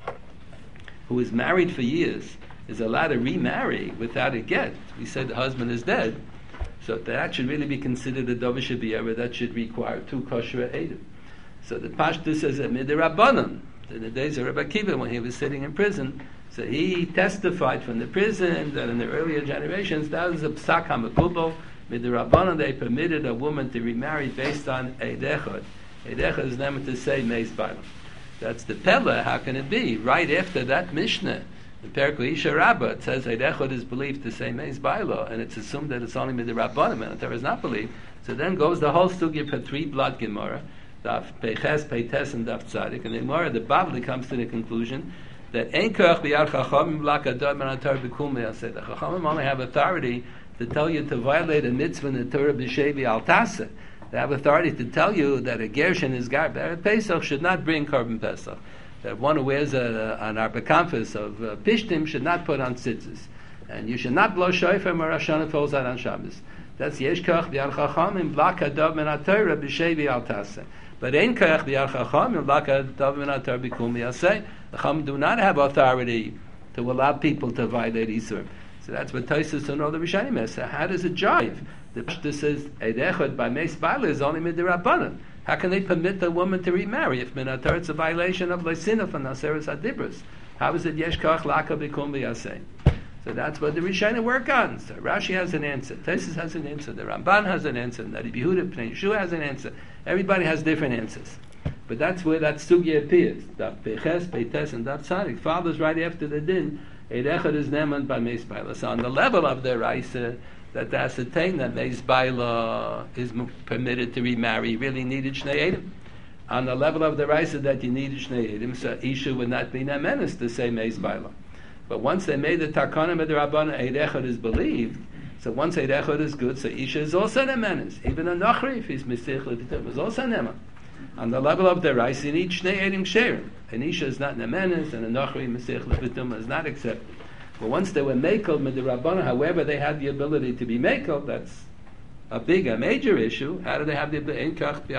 [SPEAKER 1] who is married for years is allowed to remarry without a get. We said the husband is dead, so that should really be considered a davar shebiyara, that should require two kosher eidim. So the Pashtu says that midirabbanan, in the days of Rabbi Akiva, when he was sitting in prison, so he testified from the prison that in the earlier generations, that was a psak hamakubal. Midirabbanan, they permitted a woman to remarry based on eid echad. Eid echad is never to say meis bailam. That's the pella. How can it be? Right after that Mishnah, in Perikle Isha Rabbah, it says eid echad is believed to say meis bailam, and it's assumed that it's only midirabbanan, and the Torah is not believed. So then goes the whole sugya for three blood gemara, daf peches, peites, and daf tzadik, and the gemara, the Bavli, comes to the conclusion that ein koach b'yad chachamim l'akadam and atar b'kum le'aseh. The chachamim only have authority to tell you to violate a mitzvah in the Torah b'shevi al taseh. They have authority to tell you that a gershon is gar b'erev Pesach should not bring korban Pesach. That one who wears a, an arbakamphus of uh, pishtim should not put on tzitzis, and you should not blow shofar when Rosh Hashanah falls out on Shabbos. That's yesh koach b'yad chachamim l'akadam and atar b'shevi al taseh. But ein koach b'yad chachamim l'akadam and atar b'kum le'aseh. The Chum do not have authority to allow people to violate Isur. So that's what Tosfos and all the Rishonim say. How does it jive? The Pashtus says eid echad by meis bailah is only midirabbanan. How can they permit the woman to remarry if minatar it's a violation of leisinah and naseres adibros? How is it yesh koach laka b'kum b'yaseh? So that's what the Rishonim work on. So Rashi has an answer. Tosfos has an answer. The Ramban has an answer. The Rabbi Yehuda Pnei Yeshua has an answer. Everybody has different answers. But that's where that sugya appears. Daf peches, peites, and daf tzadik follows right after the din. Eid echad is neman by meis bailah. So on the level of the raisa, that to ascertain that meis bailah is m- permitted to remarry, you really needed shnei edim. On the level of the raisa that you needed shnei edim, so isha would not be nemenis to say meis bailah. But once they made the takanim of the rabbanan, eid echad is believed. So once eid echad is good, so isha is also nemenis. Even a nachri, if he's mistich, is also neman. On the level of the rice, you need shnei edim sherim. An isha is not nemenis, and a nachri mesech levitum is not accepted. But once they were mekel midirabbanan, however they had the ability to be mekel, that's a big, a major issue. How do they have the ability?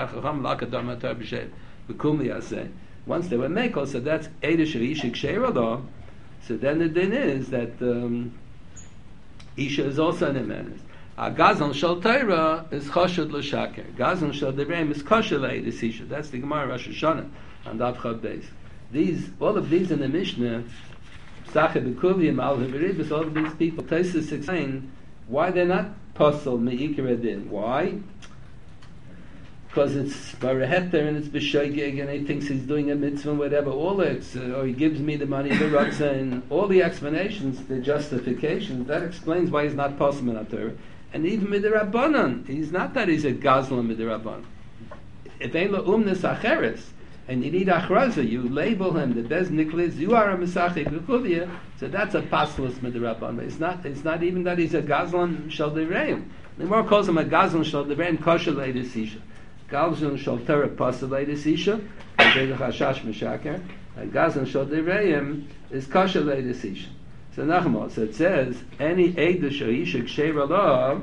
[SPEAKER 1] Once they were mekel, so that's edish ishik sheirado. So then the din is that um, isha is also nemenis. A gazan shel Torah is chashud l'shaker. Gazan shel devarim is kosher le'edus isha. That's the Gemara Rosh Hashanah on Daf Chav Beis. These, all of these in the Mishnah, Psacheh B'Kuvim, Al Haveribus, all of these people, Tosfos explain why they're not posel me'ikar din. Why? Because it's baraheter and it's b'shoigeg and he thinks he's doing a mitzvah and whatever. All it's, uh, or he gives me the money, the rotza, and all the explanations, the justifications, that explains why he's not posel min Torah. And even midrabanan, he's not that he's a gazlan midrabanan. If ein lo umnes acheres, and you need achraza, you label him the bez niklis, you are a mesachik v'chuvia, so that's a paslus midrabanan. It's not. It's not even that he's a gazlan shel dereim. The more calls him a gazlan shel dereim kosher leidus isha. Gazlan shel terah pasel leidus isha. Beidach hashash meshaker. A gazlan shel dereim is kosher leidus isha. So Nachmon, so it says, any Eidish or Isha Ksheira law,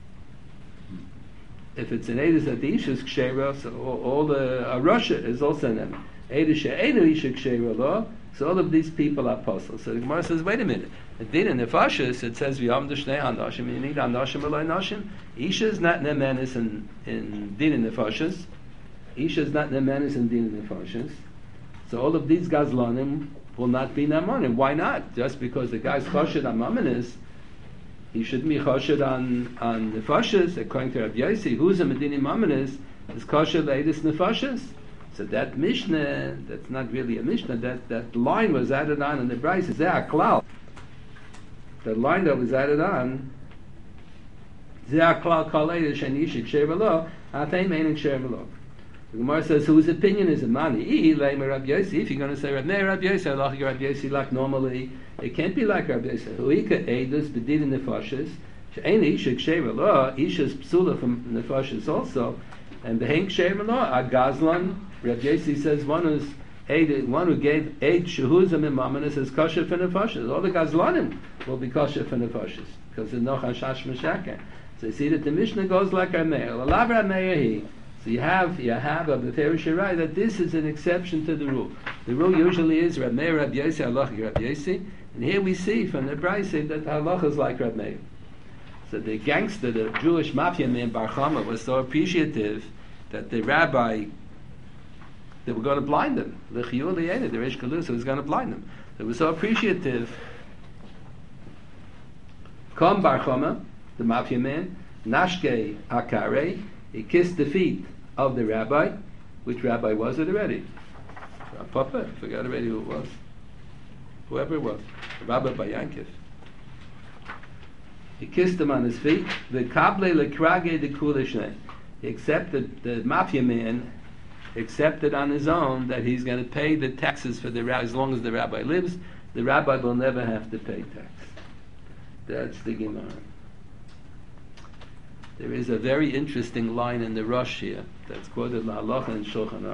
[SPEAKER 1] if it's an Eidish that the Isha is Ksheira, so all, all the uh, Russia is also an enemy. Eidish or Einu Isha Ksheira law, so all of these people are apostles. So the Gemara says, wait a minute, it did in the Fashis, it says, V'yam d'shnei hanashim, you need hanashim aloi nashim. Isha is not nemenis in, in din in the Fashis. Isha is not nemenis in din in the Fashis. So all of these Gazlanim will not be Namanim. Why not? Just because the guy's choshed on Mamanis, he shouldn't be choshed on, on Nefashis, according to Rabbi Yossi, who's a Medini Mamanis, is kosher leidus Nefashis. So that Mishnah, that's not really a Mishnah, that, that line was added on in the Bryce, is there a klal. The line that was added on, Zeh klal kol leidus sheni shik shevelo, ateim einik shevelo. The Gemara says, whose opinion is it? Mani, Leimer Rabbi Yossi. If you're going to say Rabbi Rabbi Yossi, Halachic Rabbi Yossi, like normally, it can't be like Rabbi Yossi. Huika Eidus bedin nefashis. She'ein Isha Ksheira Lo. Isha's psula from nefashis also. And the Hein Ksheira Lo, a Gazlan. Rabbi Yossi says one who's aid, one who gave aid shehuzim imamanis is kosher for nefashis. All the Gazlanim will be kosher for nefashis because there's no chashash meshakeh. So you see that the Mishnah goes like our Meir. L'alav Meir he. So you have you have a Beferish Shirai that this is an exception to the rule. The rule usually is Rab Meir, Rab Yossi, Halachic Rab Yossi, and here we see from the Brayse that Halacha is like Rab Meir. So the gangster, the Jewish mafia man Bar Chama, was so appreciative that the rabbi, they were going to blind them. The Chiyul Liyena, the Reish Galusa was going to blind them. They were so appreciative. Come Bar Chama, the mafia man, Nashke Akare, he kissed the feet of the rabbi. Which rabbi was it already? Papa, I forgot already who it was. Whoever it was. Rabbi Bayankiv. He kissed him on his feet. The kable lekrage de kulishne. He accepted, the mafia man accepted on his own that he's going to pay the taxes for the rabbi. As long as the rabbi lives, the rabbi will never have to pay tax. That's the Gemara. There is a very interesting line in the Rosh here that's quoted La Halacha in Shulchan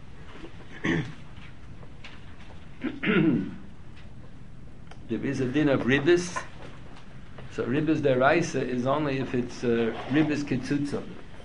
[SPEAKER 1] Aruch. There is a din of ribis. So ribis deraisa is only if it's uh, ribis kitzutza.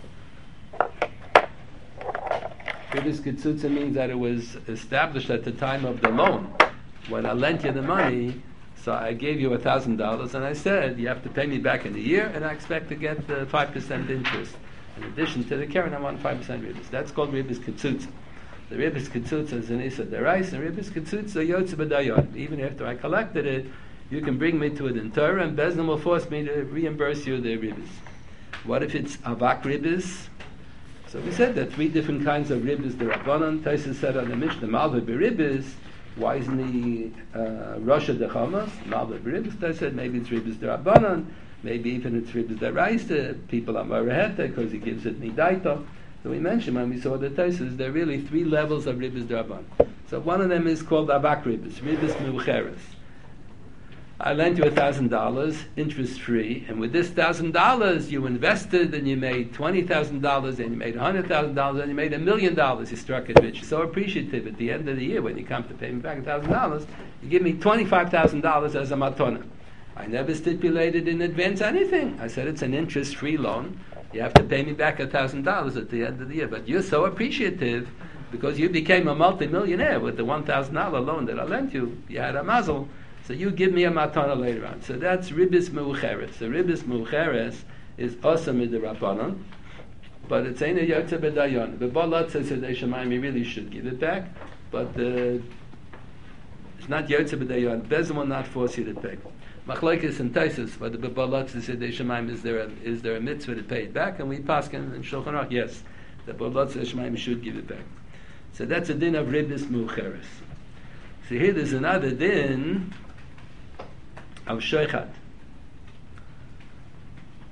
[SPEAKER 1] Ribis kitzutza means that it was established at the time of the loan. When I lent you the money, so I gave you a thousand dollars, and I said you have to pay me back in a year, and I expect to get the five percent interest. In addition to the Karen, I want five percent ribis. That's called ribis kitzutza. The ribis kitzutza is an isa derais, and ribis kitzutza yotze b'dayon. Even after I collected it, you can bring me to it in Torah, and Bezdin will force me to reimburse you the ribis. What if it's avak ribis? So we said that three different kinds of ribis. The Rabbanon, Taisa said on the Mishnah, malva beribis. Why isn't the uh, Rosh Hashanah malva beribis? I said maybe it's ribis the Rabbanon, maybe even it's ribis the Raisa. People are maraheta because he gives it nidaito. So we mentioned when we saw the Taisus, there are really three levels of ribis the Rabbanon. So one of them is called avak ribis, ribis meucheres. I lent you a thousand dollars, interest free, and with this thousand dollars you invested and you made twenty thousand dollars and you made a hundred thousand dollars and you made a million dollars. You struck it rich. So appreciative at the end of the year when you come to pay me back a thousand dollars, you give me twenty-five thousand dollars as a matona. I never stipulated in advance anything. I said it's an interest free loan. You have to pay me back a thousand dollars at the end of the year. But you're so appreciative because you became a multimillionaire with the one thousand dollar loan that I lent you. You had a mazel. So you give me a matana later on. So that's ribis meucheres. The ribis meucheres is also midrabanan, but it's ain't a yotze b'dayon. The balat says that Shemayim you really should give it back, but the, it's not yotze b'dayon. Bezin will not force you to pay. Machlekes and Taisus, but the balat says that Shemayim is there a, is there a mitzvah to pay it back, and we paskin in Shulchan Aruch yes, the balat says Shemayim should give it back. So that's a din of ribis meucheres. So here there's another din of shoichat. So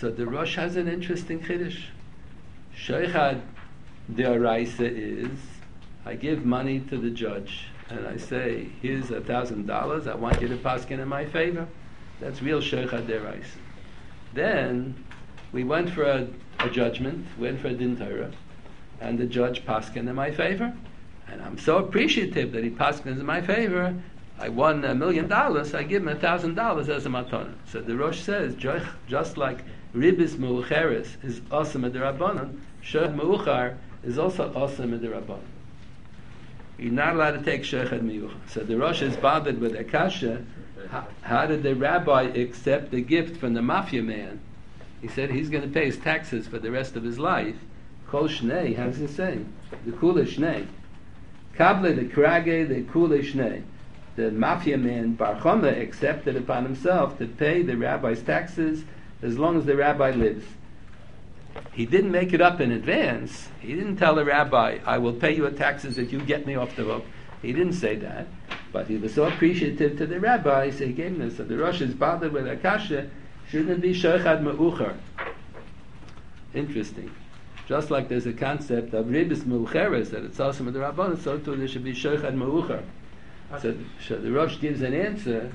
[SPEAKER 1] So the Rosh has an interesting chiddush. Sheichad Deoraisa is, I give money to the judge, and I say, here's a thousand dollars, I want you to paskin in my favor. That's real Sheichad Deoraisa. Then, we went for a, a judgment, went for a din Torah, and the judge paskin in my favor. And I'm so appreciative that he paskins in my favor, I won a million dollars, I give him a thousand dollars as a matana. So the Rosh says, just, just like ribis meucheres is awesome at the Rabbanon, sheichad meuchar is also awesome at the Rabbanon. You're not allowed to take sheichad meuchar. So the Rosh is bothered with Akasha. How, how did the rabbi accept the gift from the mafia man? He said he's going to pay his taxes for the rest of his life. Kol shnei, how does it say? The kula shnei. Kable the krage, the kula shnei. The mafia man, Bar Chama, accepted upon himself to pay the rabbi's taxes as long as the rabbi lives. He didn't make it up in advance. He didn't tell the rabbi, I will pay you taxes if you get me off the hook. He didn't say that. But he was so appreciative to the rabbi, so he gave him this. So the Rosh is bothered with Akasha, shouldn't it be Sheichad Meuchar? Interesting. Just like there's a concept of Ribis Meucheres, that it's awesome with the Rabbanon, so too there should be Sheichad Meuchar. So, so the Rosh gives an answer.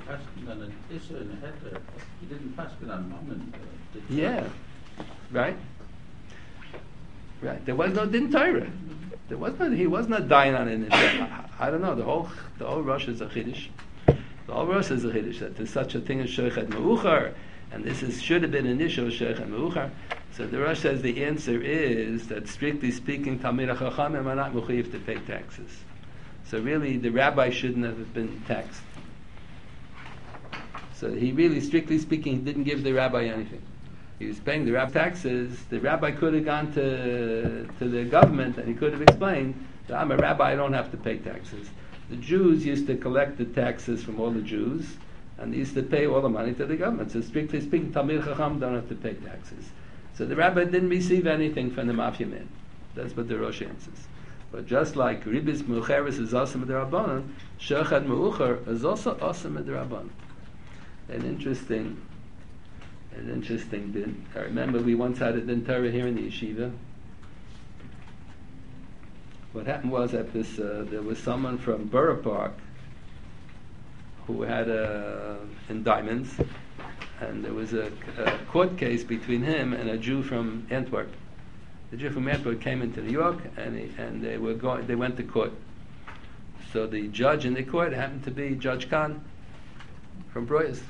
[SPEAKER 2] He didn't pass it on moment.
[SPEAKER 1] Yeah, right, right. There was no din Torah. There was not. He was not dying on it. I, I don't know. The whole the whole Rosh is a chiddush. The whole Rosh is a chiddush that there's such a thing as sheichad meuchar, and this is should have been initial sheichad meuchar. So the Rosh says the answer is that strictly speaking, Talmidei Chachamim are not mechuyev to pay taxes. So really, the rabbi shouldn't have been taxed. So he really, strictly speaking, he didn't give the rabbi anything. He was paying the rabbi taxes. The rabbi could have gone to to the government and he could have explained that I'm a rabbi, I don't have to pay taxes. The Jews used to collect the taxes from all the Jews, and they used to pay all the money to the government. So strictly speaking, Talmidei Chacham don't have to pay taxes. So the rabbi didn't receive anything from the mafia man. That's what the Rosh answers. But just like Ribis Meucheres is awesome at the Rabbanon, Sheichad Meuchar is also awesome at the Rabbanon. An interesting, an interesting din. I remember we once had a din Torah here in the yeshiva. What happened was that this uh, there was someone from Borough Park who had a in diamonds, and there was a, a court case between him and a Jew from Antwerp. The Jew from Antwerp came into New York, and he, and they were going. They went to court. So the judge in the court happened to be Judge Kahn from Broyes.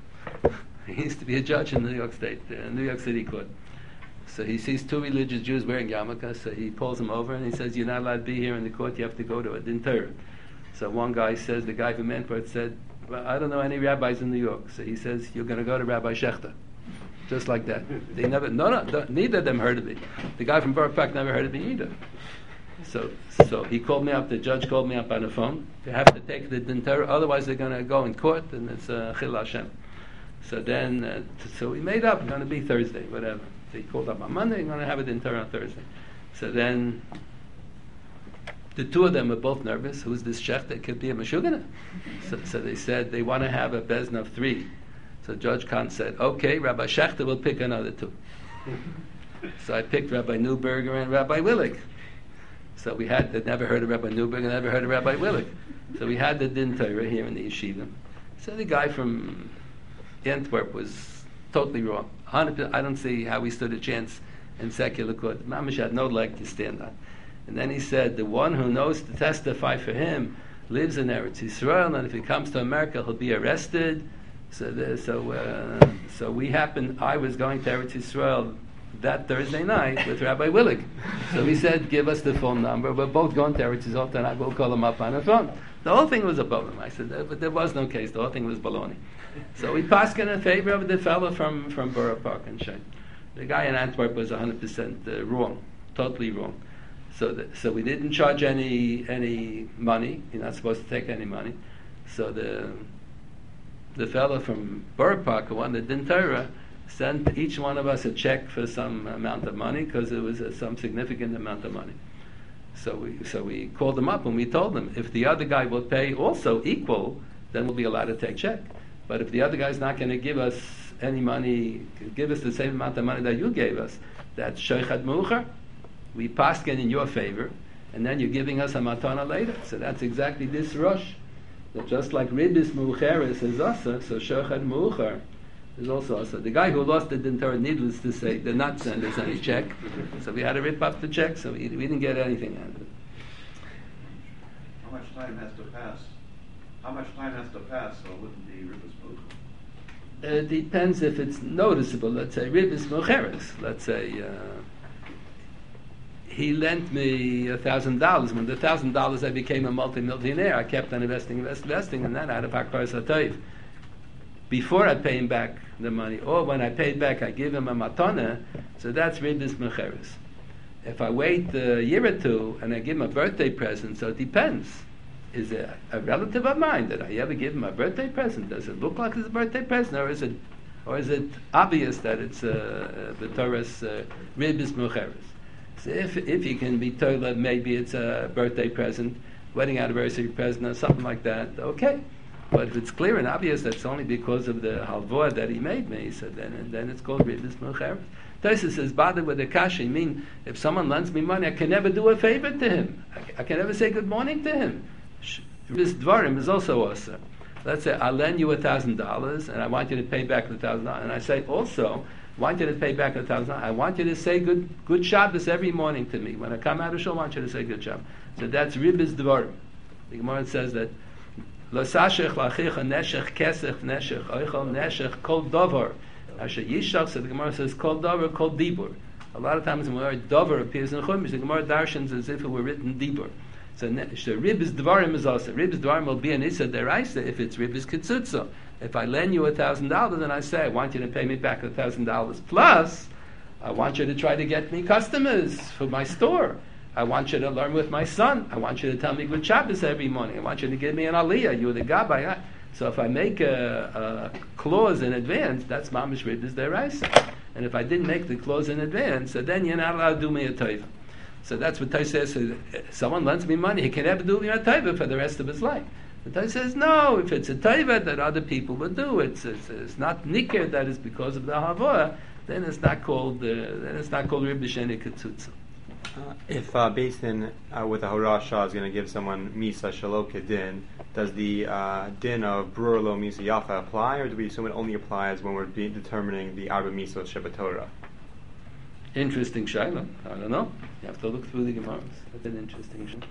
[SPEAKER 1] He used to be a judge in New York State, uh, New York City court. So he sees two religious Jews wearing yarmulke, so he pulls them over and he says, "You're not allowed to be here in the court. You have to go to a din Torah." So one guy says, the guy from Antwerp said, "Well, I don't know any rabbis in New York." So he says, "You're going to go to Rabbi Shechter." Just like that. They never, no, no, no, neither of them heard of me. The guy from Borough Park never heard of me either. So, so he called me up. The judge called me up on the phone. They have to take the din Torah, otherwise they're going to go in court, and it's uh, Chil Hashem. So then, uh, t- so we made up. It's going to be Thursday, whatever. They called up on Monday. We're going to have it din Torah on Thursday. So then, the two of them were both nervous. Who's this chef that could be a Meshugana? So, so they said they want to have a bezna of three. So Judge Kahn said, "Okay, Rabbi Shechter will pick another two." So I picked Rabbi Newberger and Rabbi Willig. So we had, they'd never heard of Rabbi Newberger, never heard of Rabbi Willig. So we had the din Torah here in the yeshiva. So the guy from Antwerp was totally wrong. one hundred percent, I don't see how he stood a chance in secular court. Mamish had no leg to stand on. And then he said, the one who knows to testify for him lives in Eretz Yisrael, and if he comes to America, he'll be arrested. So, the, so, uh, so we happened. I was going to Eretz Yisrael that Thursday night with Rabbi Willig. So he said, "Give us the phone number. We're both going to Eretz Yisrael tonight. We'll call him up on the phone." The whole thing was a problem. I said, but there was no case. The whole thing was baloney. So we passed in favor of the fellow from from Borough Park and Shane. The guy in Antwerp was one hundred percent uh, wrong, totally wrong. So, the, so we didn't charge any any money. You're not supposed to take any money. So the the fellow from Borough Park, who won the din Torah, sent each one of us a check for some amount of money because it was uh, some significant amount of money. So we so we called them up and we told them, if the other guy will pay also equal, then we'll be allowed to take check. But if the other guy's not going to give us any money, give us the same amount of money that you gave us. That's sheichad mucher. We paskin in your favor, and then you're giving us a matana later. So that's exactly this rush. That just like ribis mucheres is asa, so sheichad mucher is also asa. The guy who lost it didn't turn, needless to say, did not send us any check. So we had to rip up the check, so we, we didn't get anything out of it.
[SPEAKER 2] How much time has to pass? How much time has to pass so it wouldn't be ribis mucher?
[SPEAKER 1] It depends if it's noticeable. Let's say ribis mucheres. Let's say uh, he lent me a thousand dollars. When the thousand dollars I became a multi-millionaire, I kept on investing, invest, investing, and then I had a pakparas hatoiv. Before I pay him back the money, or when I paid back, I give him a matana. So that's ribis mucheres. If I wait a year or two and I give him a birthday present, so it depends. Is it a relative of mine? Did I ever give him a birthday present? Does it look like it's a birthday present, or is it, or is it obvious that it's uh, the Torah's uh, ribis mucheres? So if if you can be told that maybe it's a birthday present, wedding anniversary present, or something like that, okay. But if it's clear and obvious that it's only because of the halvoah that he made me, so then then it's called ribis mucheres. Tosfos says, "Bother with the kasha." I mean, if someone lends me money, I can never do a favor to him. I, I can never say good morning to him. This dvarim is also awesome. Let's say I lend you a thousand dollars, and I want you to pay back the thousand dollars. And I say also, I want you to pay back the thousand dollars. I want you to say good good Shabbos every morning to me. When I come out of shul, I want you to say good Shabbos. So that's ribis dvarim. The Gemara says that lo sashech lachicha neshech kesech neshech oichel neshech kol davar asher yishach. So the Gemara says kol davar kol dibur. A lot of times when the word davar appears in Chumash, the Gemara darshans as if it were written dibur. So, so ribis dvarim is also ribis dvarim will be an issa deraisa if it's ribis kitzutza. If I lend you a thousand dollars and I say I want you to pay me back a thousand dollars plus, I want you to try to get me customers for my store. I want you to learn with my son. I want you to tell me good Shabbos every morning. I want you to give me an aliyah. You're the gabbai. So if I make a, a clause in advance, that's mamish ribis deraisa. And if I didn't make the clause in advance, so then you're not allowed to do me a teiva. So that's what Tosfos says. Someone lends me money, he can never do me a teiva for the rest of his life. But Tosfos says, no, if it's a teiva that other people would do, it's it's, it's not nikir that is because of the havoah, then it's not called uh, then it's not called ribis sheni ketzutza.
[SPEAKER 3] Uh, if uh, based in uh, with a horasha is going to give someone misa shaloka din, does the uh, din of brur lo misa yafa apply, or do we assume it only applies when we're be determining the arba misa shebatorah?
[SPEAKER 1] Interesting shaila. I don't know. You have to look through the Gemaras. That's an interesting shaila.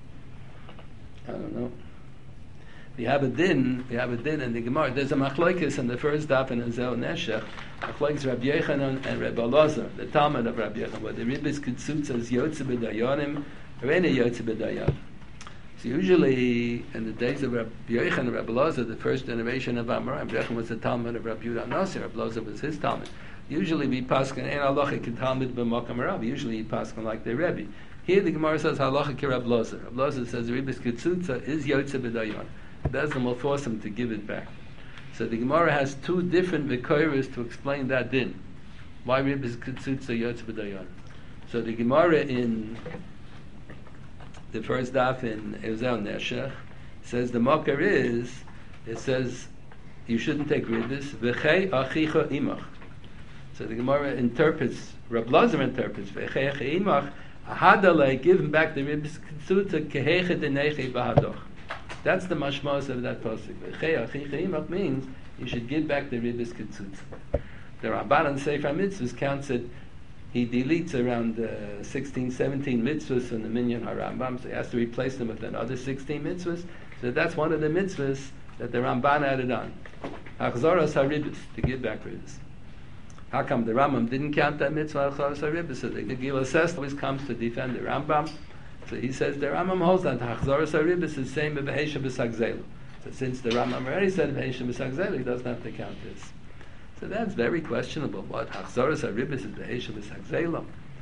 [SPEAKER 1] I don't know. We have a din. We have a din in the Gemara. There's a machlokes in the first daf in Azel Neshech. Machlokes Rabbi Yochanan and Rabbi Elazar, the Talmud of Rabbi Yochanan, where the ribis kitzutza is yotze b'dayanim, or any yotze b'dayan. So usually in the days of Rabbi Yochanan and Rabbi Elazar, the first generation of Amoraim, Rabbi Yochanan was the Talmud of Rabbi Yehuda Nasir. Rabbi Elazar was his Talmud. Usually we paskin ein halacha k'talmid b'makam Rav. Usually you paskin like the Rebbe. Here the Gemara says halacha ki Rab Elazar. Rab Elazar says the ribis kitzutza is yotze b'dayan. Bezdim will force him to give it back. So the Gemara has two different v'koros to explain that din. Why ribis kitzutza yotze b'dayan? So the Gemara in the first daf in Ezel Neshech says the makar is, it says you shouldn't take ribis v'chei achicha imach. So the Gemara interprets, Rab Elazar interprets, v'chei imach ahadalei, give him back the ribis kitzutza keheche deneiche b'hadoch. That's the mashmos of that pasuk. V'chei achicha imach means you should give back the ribis kitzutza. The Ramban on Sefer Mitzvahs counts it. He deletes around uh, sixteen, seventeen mitzvahs from the Minyan HaRambam, so he has to replace them with another sixteen mitzvahs. So that's one of the mitzvahs that the Ramban added on. Achzoros haribis, to give back ribis. How come the Rambam didn't count that mitzvah achzoros haribis? So the Gila Sest always comes to defend the Rambam. So he says the Rambam holds that achzoros haribis is the same with Behesha b'sagzelu. So since the Rambam already said Behesha b'sagzelu, he doesn't have to count this. So that's very questionable. What Achzoros HaRibis is Behesha b'sagzelu.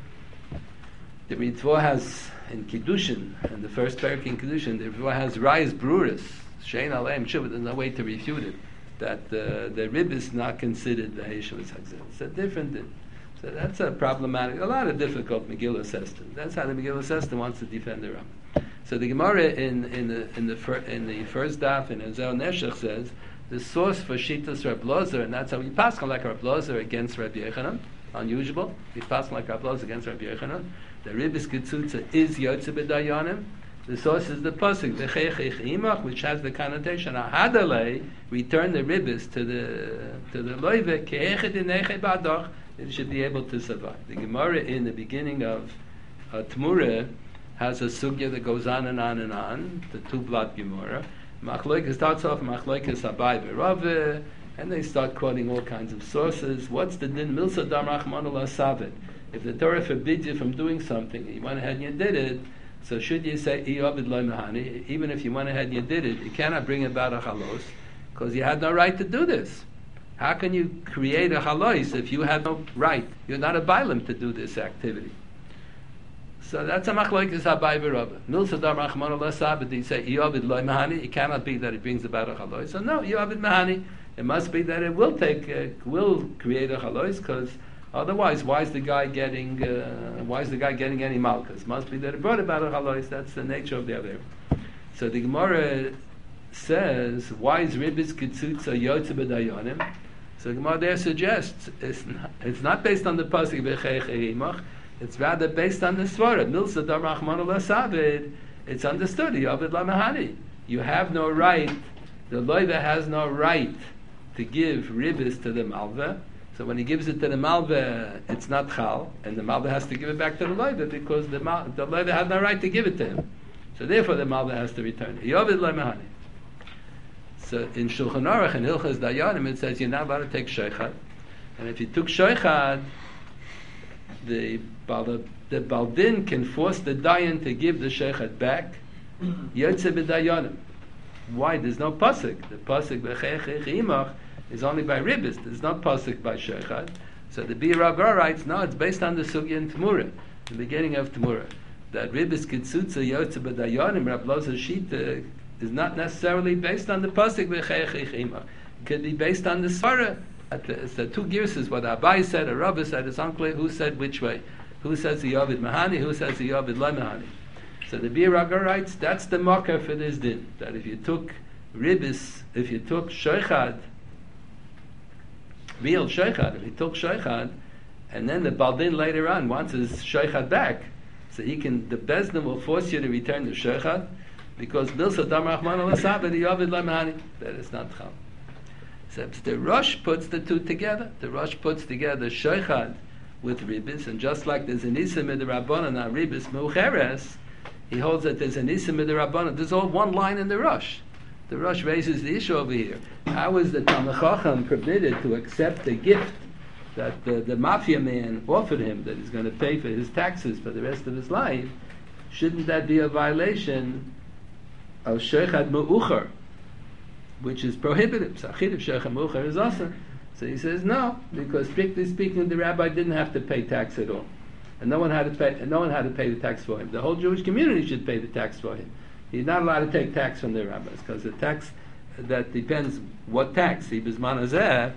[SPEAKER 1] The Ritva has in Kiddushin, in the first parak in Kiddushin, the Ritva has Rayas Bruris, Shein Aleim Shuvah. There's no way to refute it. That uh, the rib is not considered Behesha b'sagzelu. It's a different thing. So that's a problematic. A lot of difficult Megillah Seston. That's how the Megillah Seston wants to defend the Rambam. So the Gemara in in the in the fir, in the first daf in Ezel Neshech says the source for Shitas Reb Lozer, and that's how we pass on like Reb Lozer against Reb Yechanan. Unusual. We pass on like Reb Lozer against Reb Yechanan. The Ribis Getzutza is Yotze B'Dayanim. The source is the pasuk, the Chechech Imach, which has the connotation Ahadalei, return the Ribis to the to the Loive Ke'echet Ineche Ba'adach. It should be able to survive. The Gemara in the beginning of uh, Tmura has a sugya that goes on and on and on. The two blood Gemara. Machloek starts off Machloekes Abai V'Rave, and they start quoting all kinds of sources. What's the din milsa dam rachmanu l'savet? If the Torah forbids you from doing something, you went ahead and you did it, so should you say Iyovid loy mahani? Even if you went ahead and you did it, you cannot bring about a halos because you had no right to do this. How can you create a halos if you have no right? You're not a bailam to do this activity. So that's a machlokes Abai v'Rava. Milsa dam rachmanu l'savet. You say Iyovid loy mahani. It cannot be that it brings about a halos. So no, Iyovid mahani. It must be that it will take, uh, will create a halos, because otherwise, why is the guy getting, uh, why is the guy getting any malchus? Must be that it brought about a halos. That's the nature of the other. So the Gemara says, why is ribis kitzutza yotze b'dayanim? So the Gemara there suggests it's not, it's not based on the pasuk v'cheich eimach. It's rather based on the svara milsa dam rachmanu l'savid. It's understood yovid lamahani. You have no right. The loiva has no right to give ribis to the malva. So when he gives it to the malva, it's not chal, and the malva has to give it back to the loiva because the mal- the loiva has no right to give it to him. So therefore the malva has to return it. Yovid lemahani. So in Shulchan Aruch and Hilchas Dayanim it says you're not allowed to take sheichad, and if you took sheichad, the the, the baldin can force the dayan to give the sheichad back. Yotze b'dayanim. Why? There's no pasuk. The pasuk b'chechech imach is only by ribis. There's no pasuk by sheichad. So the Bir Raga writes, no, it's based on the sugya in Tmura, the beginning of Tmura. That ribis kitzutza yotze b'dayanim, Rab Lozer Shita, is not necessarily based on the pasuk b'chechech imach. It could be based on the svara. It's the two girses, what Abai said, or Rabbi said, it's unclear who said which way. Who says the Yovid Mahani, who says the Yovid Lo Mahani. So the Bir Raga writes, that's the marker for this din. That if you took ribis, if you took sheichad, real sheichad, if you took sheichad, and then the baldin later on wants his sheichad back, so he can, the bezdin will force you to return the sheichad, because milsa dam rachmanu l'savet the Yovid Lo Mahani. That is not chal. So the Rosh puts the two together. The Rosh puts together sheichad with ribis, and just like there's an isim in the Rabbanan on ribis meucheres, he holds that there's an isim in the Rabbanan. There's all one line in the Rosh. The Rosh raises the issue over here. How is the Talmid Chacham permitted to accept the gift that the, the mafia man offered him, that he's going to pay for his taxes for the rest of his life? Shouldn't that be a violation of sheichad meucher, which is prohibited? Sachid of sheichad meucher is also. So he says no, because strictly speaking, the rabbi didn't have to pay tax at all, and no one had to pay. And no one had to pay the tax for him. The whole Jewish community should pay the tax for him. He's not allowed to take tax from the rabbis, because the tax, that depends what tax. He bisman hazeh.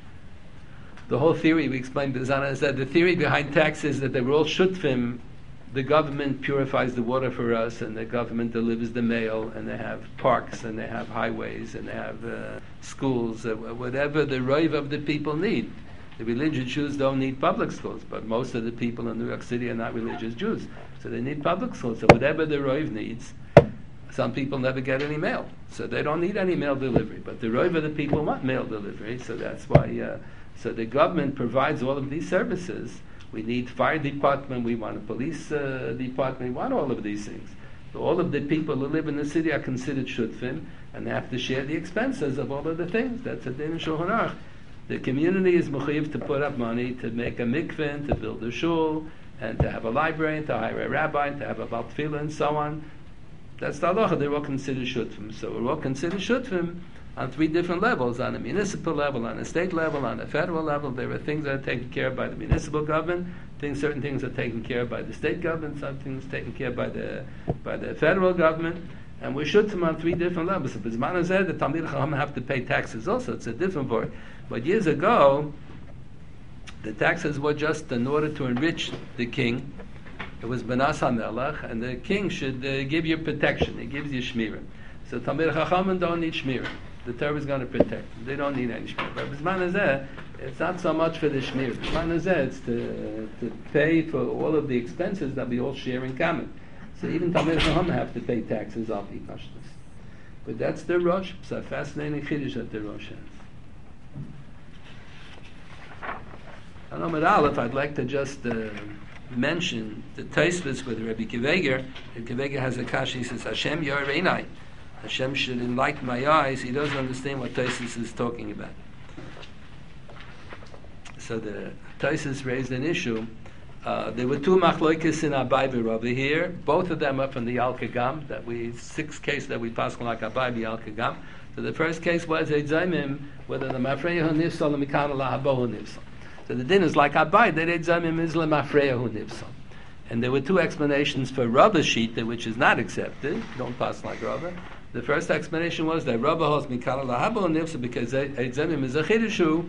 [SPEAKER 1] The whole theory we explained bisman hazeh. The theory behind tax is that they were all shutfim. The government purifies the water for us, and the government delivers the mail, and they have parks, and they have highways, and they have uh, schools, uh, whatever the roiv of the people need. The religious Jews don't need public schools, but most of the people in New York City are not religious Jews, so they need public schools. So whatever the roiv needs, some people never get any mail, so they don't need any mail delivery. But the roiv of the people want mail delivery, so that's why. Uh, so the government provides all of these services. We need fire department, we want a police uh, department, we want all of these things. So all of the people who live in the city are considered shutfim, and they have to share the expenses of all of the things. That's a din in Shulchan Aruch. The community is mechuyev to put up money to make a mikveh, to build a shul, and to have a library, and to hire a rabbi, and to have a bal tefillah, and so on. That's the halacha. They're all considered shutfim. So we're all considered shutfim on three different levels: on a municipal level, on a state level, on a federal level. There are things that are taken care of by the municipal government. Things, certain things are taken care of by the state government. Some things taken care of by the by the federal government. And we should them on three different levels. If it's manazeh, the Talmid Chacham have to pay taxes also. It's a different word. But years ago, the taxes were just in order to enrich the king. It was Benas HaMelech, and the king should uh, give you protection. He gives you shmirah. So Talmid Chachamim don't need shmirah. The Torah is going to protect them. They don't need any shmir. But B'zman hazeh, it's not so much for the shmir. B'zman hazeh, it's to, to pay for all of the expenses that we all share in common. So even Talmid Chacham have to pay taxes off the Pashtus. But that's the Rosh. It's a fascinating Chiddush that the Rosh has. On Amud Aleph, I'd like to just uh, mention the Tosfos with Rabbi Kiveger. Rabbi Kiveger has a kash. He says, Hashem Yor Einai. Hashem should enlighten my eyes. He doesn't understand what Tosfos is talking about. So the Tosfos raised an issue. Uh, there were two machloikis in Abai B'Rava here. Both of them are from the Al Kagam. That we six case that we pass like Abai B'Al Kagam. So the first case was Eitzayimim, whether the Mafreya Hu Nifsal or Mikana Lahabo Hu Nifsal. So the din is like Abai, that Eitzayimim is LeMafreya Hu Nifsal. And there were two explanations for Rabba's Shita, which is not accepted. Don't pass like Rabba. The first explanation was that Rabba holds Mikana Lahabo Hu Nifsal because Eitzayimim is a Chidushu.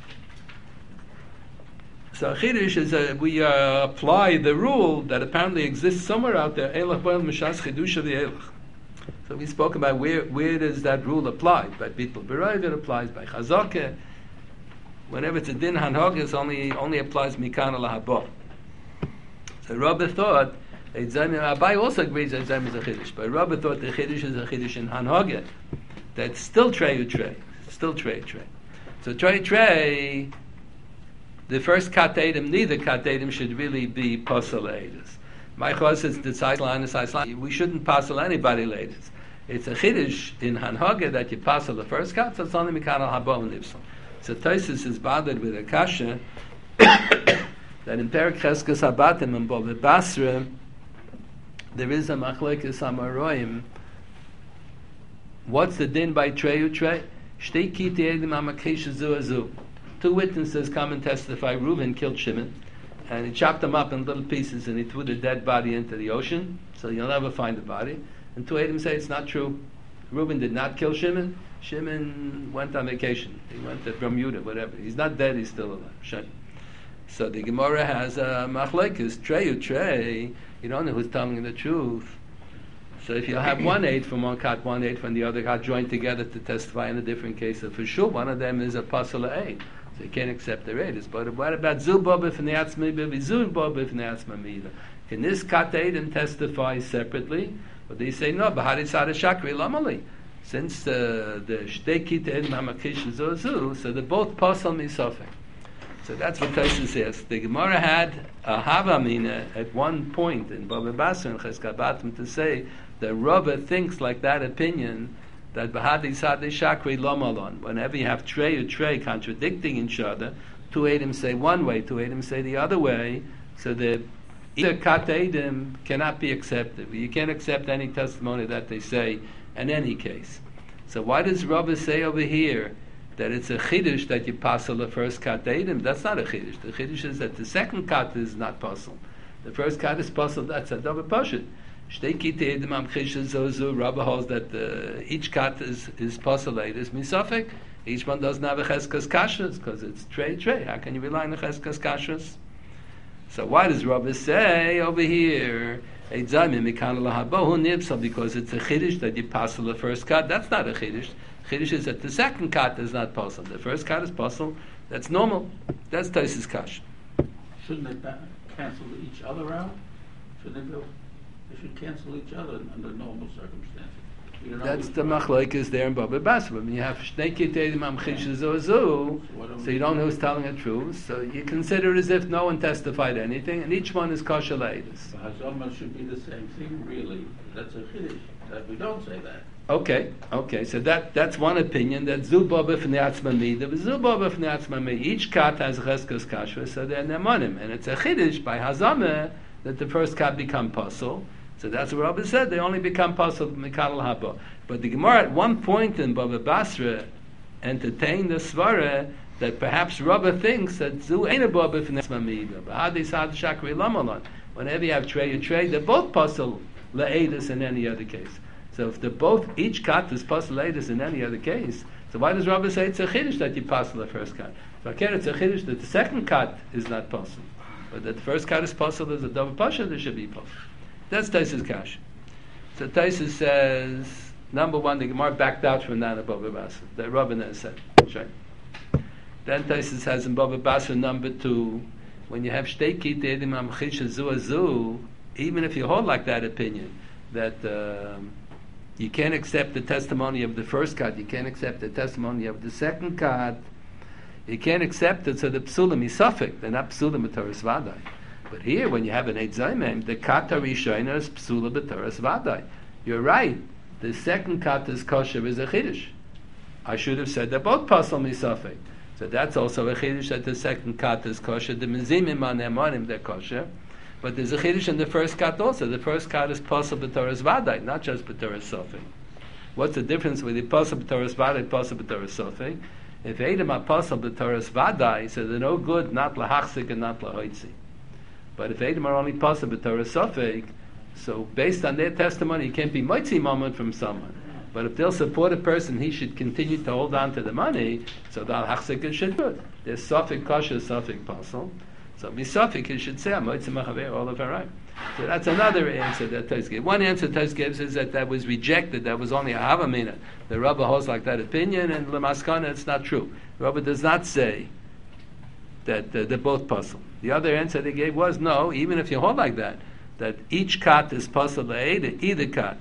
[SPEAKER 1] So Chiddush is a, we uh, apply the rule that apparently exists somewhere out there. Elach boel mishas chiddush of the elach. So we spoke about where where does that rule apply? By Bittul B'Rov it applies, by Chazakah. Whenever it's a din hanhag, only only applies mikana lahabo. So Rabbi thought Abai also agrees that Eitzayim is a chiddush, but Rabbi thought the chiddush is a chiddush in hanhag. That's still trey u'trey, still trey trey. So trey trey. The first katedim, neither katedim should really be pasal edus. My chos is the tzaytlan is tzaytlan. We shouldn't pasal anybody latest. It's a chiddush in hanhaga that you pasal the first kat, so it's only mikana habo nifsal. So Tosfos is bothered with a kasha that in Perek Cheskes Habatim and Bava Basra there is a machlekes amaroim. What's the din by trey u'trey? Shtei kiti edim hamakesh zu azu. Two witnesses come and testify. Reuven killed Shimon, and he chopped them up in little pieces, and he threw the dead body into the ocean, so you'll never find the body. And two Edom say it's not true. Reuven did not kill Shimon. Shimon went on vacation. He went to Bermuda, whatever. He's not dead. He's still alive. Shimon. So the Gemara has a machlekes, trey u trey. You don't know who's telling the truth. So if you have one aid from one kat, one aid from the other kat joined together to testify in a different case, so for sure one of them is a pasala aid. So you can't accept the aid. But what about Zubab if Neatzma Bibi Zubab if Neatzma Mida? Can this kat aid and testify separately? But they say no, Bahari Sada Shakri Lamali. Since uh, the Shteki Ted Mamakish Zozu, so they're both pasal misafek. So that's what Tosfos says. The Gemara had a Havamina at one point in Bava Basra and Cheskes Habatim to say that Rabba thinks like that opinion that Bahadi Sadeh Shakri Lomalon. Whenever you have trey or trey contradicting each other, two Eidim say one way, two Eidim say the other way, so that either Kat Eidim cannot be accepted. You can't accept any testimony that they say in any case. So why does Rabba say over here that it's a chiddush that you passel the first kat eidim? That's not a chiddush. The chiddush is that the second kat is not passel. The first kat is passel. That's a double pashut. Shtei kiti eidim am chisha zozu. Rabbi holds that uh, each kat is is passel is misafek. Each one doesn't have a cheskes kashrus because it's trey trey. How can you rely on a cheskes kashrus? So why does Rabbi say over here because it's a chiddush that you passel the first kat? That's not a chiddush. Chiddush is that the second kat is not possible. The first kat is possible. That's normal. That's Tosfos kash.
[SPEAKER 4] Shouldn't they ba- cancel each other out? Shouldn't they? Go, they should cancel each other under normal circumstances. You know,
[SPEAKER 1] That's the machlokes there in Bava Basra. When you have shnei kitei mam chisha zozu, so you don't know who's telling the truth. So you consider it as if no one testified anything, and each one is kosher leidus.
[SPEAKER 4] The Hazama should be the same thing, really. That's a chiddush. That we don't say that.
[SPEAKER 1] Okay, okay. So that that's one opinion. That zubah b'fnei atzma mida, zubah b'fnei atzma mida. Each kat has cheskes kashrus, so they're nemonim, and it's a chiddush by Hazama that the first kat become pasul. So that's what Rabbi said. They only become pasul mikal haba. But the Gemara at one point in Bava Basra entertained the svara that perhaps Rabbi thinks that zu ain't a baba b'fnei atzma mida. B'hadi sad shakri lamalon. Whenever you have trey or trey, they're both pasul le'edus in any other case. So if they're both, each kat is pasul le'edus in any other case, so why does Rabbi say it's a chiddush that you pasul the first kat? So again, it's a chiddush that the second kat is not pasul, but that the first kat is pasul, there's a double pasha, there should be pasul. That's Tosfos kash. So Tosfos says Number one, the Gemara backed out from that in Bava Basra. The Rabbanan said. Sure. Then Taisus has in Bava Basra number two, when you have shteiki tedim amchish zu azu, even if you hold like that opinion, that um, you can't accept the testimony of the first cut, you can't accept the testimony of the second cut, you can't accept it, so the psulim is suffix, they're not psulim b'toras vadai. But here, when you have an Eid Zaymim, the kat harishona is psula b'toras vadai. You're right, the second kat is kosher is a chiddush. I should have said they're both pasal misafek. So that's also a chiddush that the second kat is kosher. The mezimim on emanim they're kosher, but there's a chiddush in the first kat also. The first kat is pasal b'toras vadai, not just b'toras sofek. What's the difference with the pasal b'toras vadai, pasal b'toras sofek? If Edom are pasal b'toras vadai, so they're no good, not lahachzik and not lahoitzi. But if Edom are only pasal b'toras sofek, so based on their testimony, you can't be moitzi moment from someone. But if they'll support a person, he should continue to hold on to the money, so the al-hachzik is should good. There's sofik kosher, sofik pasal. So misofik, he should say, moitzi machaver, all of right. So that's another answer that Tais gives. One answer Tais gives is that that was rejected, that was only a havamina. The Rabbi holds like that opinion, and Lamaskana, it's not true. The Rabbi does not say that uh, they're both pasal. The other answer they gave was, no, even if you hold like that, that each kat is pasal le'eda, either kat.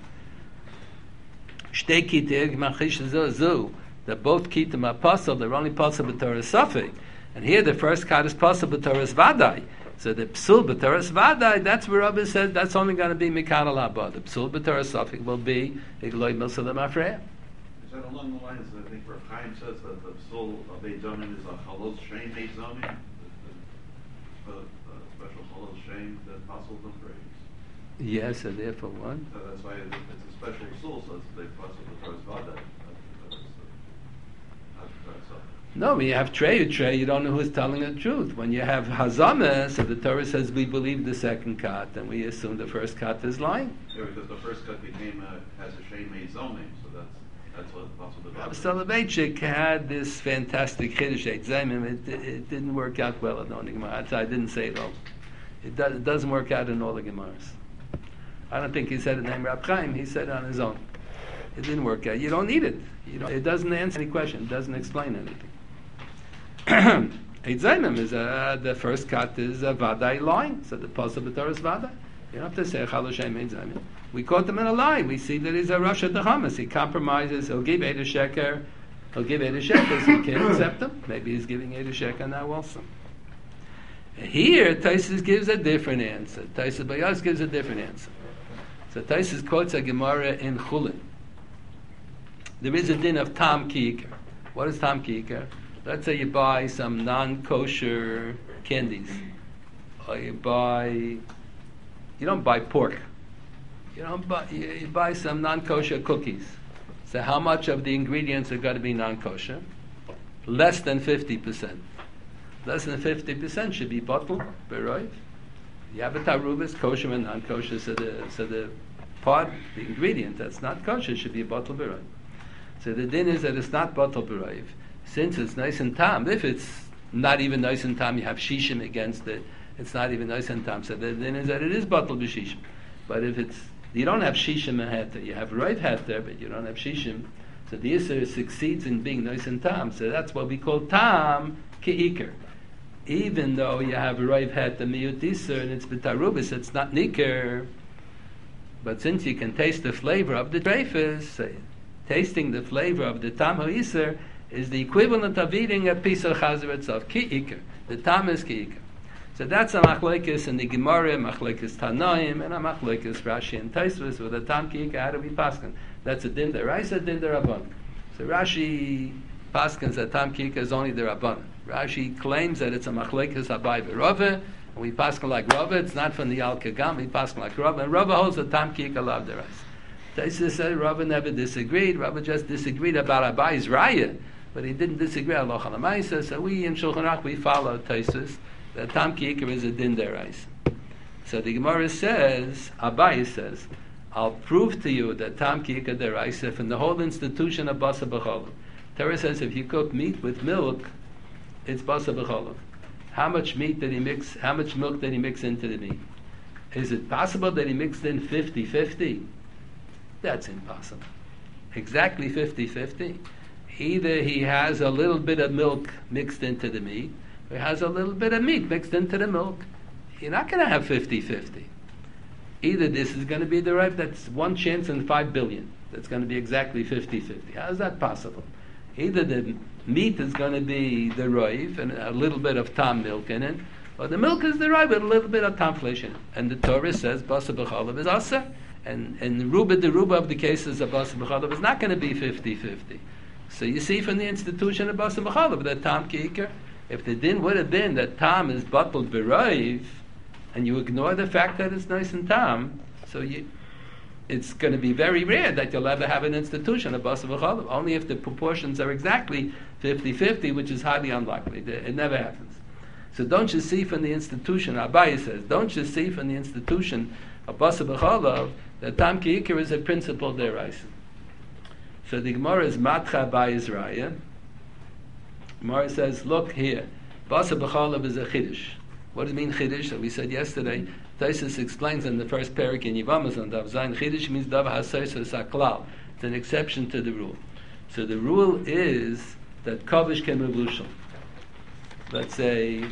[SPEAKER 1] Shtei kitim machish zu, that both kitim are pasal, they're only pasal b'toras safek. And here the first kat is pasal b'toras vadai. So the psul b'toras vadai, that's where Rabbi says that's only going to be mikadal haba. The psul b'toras safek will be igloi milsalim afreya.
[SPEAKER 2] Is that along the lines that I think Rav Chaim says that the psul of Eid Zamin is a chalos shein Eid Zamin? The special chalos shein that pasal them praise?
[SPEAKER 1] Yes, and therefore one.
[SPEAKER 2] So that's why it's a special psul, so it's the pasal b'toras vadai.
[SPEAKER 1] No, when you have trey, trey, you don't know who's telling the truth. When you have hazamah, so the Torah says we believe the second kat, and we assume the first kat is lying.
[SPEAKER 2] Yeah, because the first kat became a, has a shame made zoning, so that's that's what possible.
[SPEAKER 1] Rabbi Soloveitchik had this fantastic chiddush Eid Zaymim. It, it didn't work out well in all the Gemaras. I didn't say it all. It, do, it doesn't work out in all the Gemaras. I don't think he said it named Rab Chaim. He said it on his own. It didn't work out. You don't need it. You know, it doesn't answer any question. It doesn't explain anything. Eid Zaymim is uh, the first kat is a vadai lying, so the pasal b'toras is vadai. You don't have to say chalushem Eid Zaymim. We caught him in a lie. We see that he's a Rosh Hashanah. He compromises. He'll give Eid Sheker. He'll give Eid Sheker. So we can't accept him. Maybe he's giving Eid Sheker now also. Here, Taisus gives a different answer. Taisus Bayas gives a different answer. So Taisus quotes a Gemara in Chulin. There is a din of tam ki'ikar. What is tam ki'ikar? Let's say you buy some non-kosher candies, or you buy, you don't buy pork, you don't buy, you, you buy some non-kosher cookies. So how much of the ingredients are going to be non-kosher? Less than fifty percent. Less than fifty percent should be bottled, beroiv. You have a tarubis, kosher and non-kosher, so the, so the part, the ingredient that's not kosher should be bottled beroiv. So the din is that it's not bottled beroiv. Since it's nice and tam, if it's not even nice and tam, you have shishim against it. It's not even nice and tam. So the then is that it is bottled b'shishim. But if it's you don't have shishim and heter, you have roiv heter, but you don't have shishim. So the iser succeeds in being nice and tam. So that's what we call tam ke'iker. Even though you have roiv heter miyut iser and it's b'tarubis, it's not niker. But since you can taste the flavor of the treifus, so tasting the flavor of the tam ha'isr is the equivalent of eating a piece of chazer itself. Ki-ikar. The tam is ki-ikar. So that's a machlekes in the Gemara, machlekes Tanaim, and a machlekes Rashi and Taisvus with a tam ki-ikar. How do we paskin? That's a din deraisa, din derabban. So Rashi paskins that tam ki-ikar is only derabban. Rashi claims that it's a machlekes Abai v'Rava, and we paskin like Rava. It's not from the Al Kagam. We paskin like Rava, and Rava holds the tam ki-ikar lav deraisa. Taisvus said Rava never disagreed. Rava just disagreed about Abai's raya. But he didn't disagree on Lochana Maisa, so we in Shulchan Aruch we follow Taisus that tam ki'ikar is a din deraisa. So the Gemara says, Abai says, I'll prove to you that tam ki'ikar deraisa from the whole institution of basa b'cholov. Torah says if you cook meat with milk, it's basa b'cholov. How much meat did he mix? How much milk did he mix into the meat? Is it possible that he mixed in fifty-fifty? That's impossible. exactly fifty-fifty. Either he has a little bit of milk mixed into the meat, or he has a little bit of meat mixed into the milk. You're not going to have fifty-fifty. Either this is going to be the right, that's one chance in five billion. That's going to be exactly fifty-fifty. How is that possible? Either the meat is going to be the roiv and a little bit of tam milk in it, or the milk is the roiv with a little bit of tam flesh in it. And the Torah says basa b'chalav is aser. And and ruba the ruba of the cases of basa b'chalav is not going to be fifty-fifty. So you see from the institution of basa b'chalav that tam ki'ikr, if the din would have been that tam is bottled b'roiv, and you ignore the fact that it's nice and tam, so you, it's going to be very rare that you'll ever have an institution of basa b'chalav, only if the proportions are exactly fifty-fifty, which is highly unlikely. It never happens. So don't you see from the institution, Abaye says, don't you see from the institution of basa b'chalav that tam ki'ikr is a principle deraisa. So the Gemara is matcha Abaye's raya. Gemara says, look here, basa b'chalav is a chiddush. What does it mean chiddush? So we said yesterday, Taisus explains in the first parak in Yevamos on Dav Zayin, chiddush means dav hasoisos haklal. It's an exception to the rule. So the rule is that kavish kemevushal. Let's say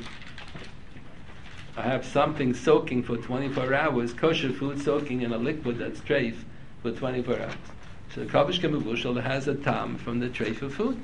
[SPEAKER 1] I have something soaking for twenty-four hours, kosher food soaking in a liquid that's treif for twenty-four hours. So the kavish kemevushal has a tam from the treif of food.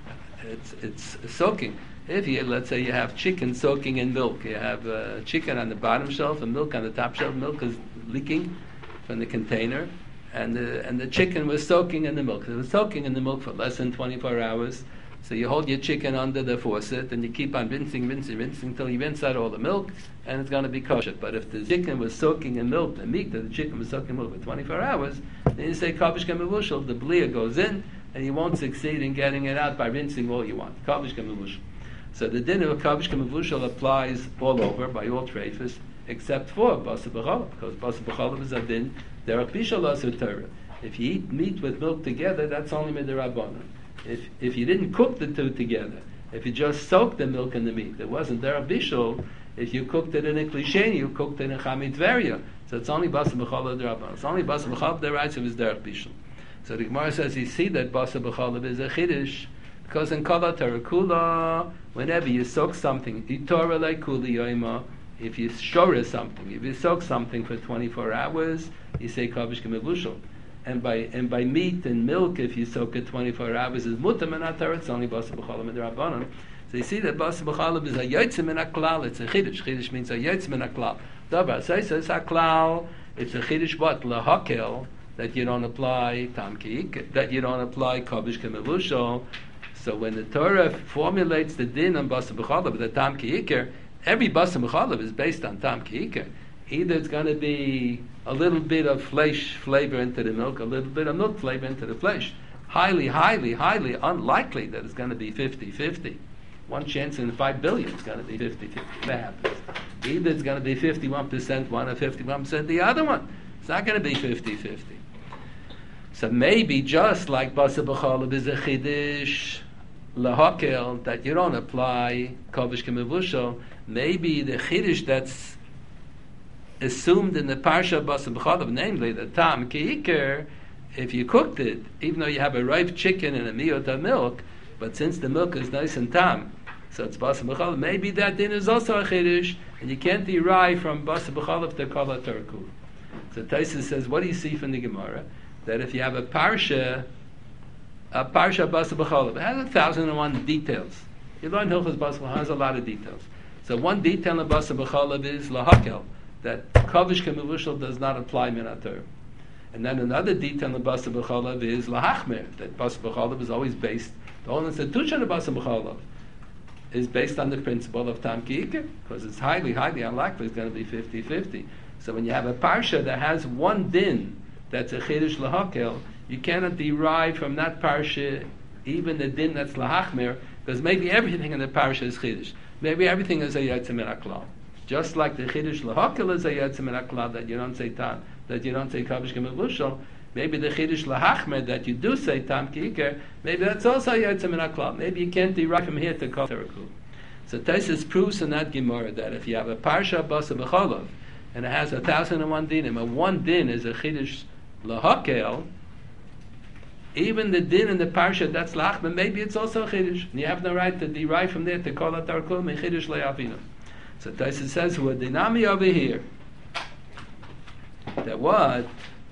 [SPEAKER 1] It's it's soaking. If you, let's say you have chicken soaking in milk, you have uh, chicken on the bottom shelf and milk on the top shelf, milk is leaking from the container, and the, and the chicken was soaking in the milk. It was soaking in the milk for less than twenty-four hours, so you hold your chicken under the faucet and you keep on rinsing, rinsing, rinsing until you rinse out all the milk, and it's going to be kosher. But if the chicken was soaking in milk, the meat that the chicken was soaking in milk for twenty-four hours, then you say kavish kemevushal, the blia goes in, and you won't succeed in getting it out by rinsing all you want. Kavish kemevushal. So the din of kavish kemevushal applies all over by all treifas except for basa b'chalav, because basa b'chalav is a din derech bishul asur Torah. If you eat meat with milk together, that's only midrabanan. If if you didn't cook the two together, if you just soaked the milk and the meat, it wasn't derech bishul. If you cooked it in a klisheni, you cooked it in a chamid tveria. So it's only basa b'chalav derabanan. It's only basa b'chalav deraisa is derech bishul. So the Gemara says you see that basa b'chalav is a chiddush. Because in Kala Tarakula, whenever you soak something, Itora like Kuli Yoima, if you shore something, if you soak something for twenty-four hours, you say Kavish Kemevushal. And by and by meat and milk, if you soak it twenty-four hours, is Mutam and Atar, it's only Basa B'chalam and Rabbanan. So you see that Basa B'chalam is a Yotzim and a Klal, it's a Chiddush. Chiddush means a Yotzim and a Klal. Dabar, so it's a Klal, it's a Chiddush what? Lahakel, that you don't apply Tam Ki'ik, that you don't apply Kavish Kemevushal. So when the Torah formulates the din on basa b'chalav, the tam ki'ikr, every basa b'chalav is based on tam ki'ikr. Either it's going to be a little bit of flesh flavor into the milk, a little bit of milk flavor into the flesh. Highly, highly, highly unlikely that it's going to be fifty-fifty. One chance in five billion is going to be fifty-fifty. That happens. Either it's going to be fifty-one percent one or fifty-one percent the other one. It's not going to be fifty-fifty. So maybe just like basa b'chalav is a chiddush, lahakel, that you don't apply kavish kemevushal, maybe the chiddush that's assumed in the parsha basa b'chalav, namely the tam ki'ikr, if you cooked it, even though you have a ripe chicken and a miyot of milk, but since the milk is nice and tam, so it's basa b'chalav, maybe that din is also a chiddush, and you can't derive from basa b'chalav to kala terku. So Taisus says, what do you see from the Gemara? That if you have a parsha, a parsha basa b'chalav, it has a thousand and one details. You learn Hilchos basa b'chalav, has a lot of details. So one detail of basa b'chalav is lahakel, that kavish kemevushal does not apply min haTorah. And then another detail of basa b'chalav is lahachmer, that basa b'chalav is always based, the whole institution of basa b'chalav is based on the principle of tam ki'ikr, because it's highly, highly unlikely it's going to be fifty-fifty. So when you have a parsha that has one din, that's a chiddush lahakel, you cannot derive from that parsha even the din that's lahachmer, because maybe everything in the parsha is chiddush. Maybe everything is a yotzim min haklal. Just like the chiddush lahakel is a yotzim min haklal, that you don't say tam, that you don't say kavish kemevushal, maybe the chiddush lahachmer that you do say tam ki'ikr, maybe that's also a yotzim min haklal. Maybe you can't derive from here to kol terakul. So Taisus proves in that Gemara that if you have a parsha basa b'chalav, and it has a thousand and one dinim, and one din is a chiddush lahakel, even the din in the parsha that's lachman, maybe it's also a chiddush. And you have no right to derive from there to call it tarkul me chiddush le'avinu. So Taisa says, who are dinami over here, that what?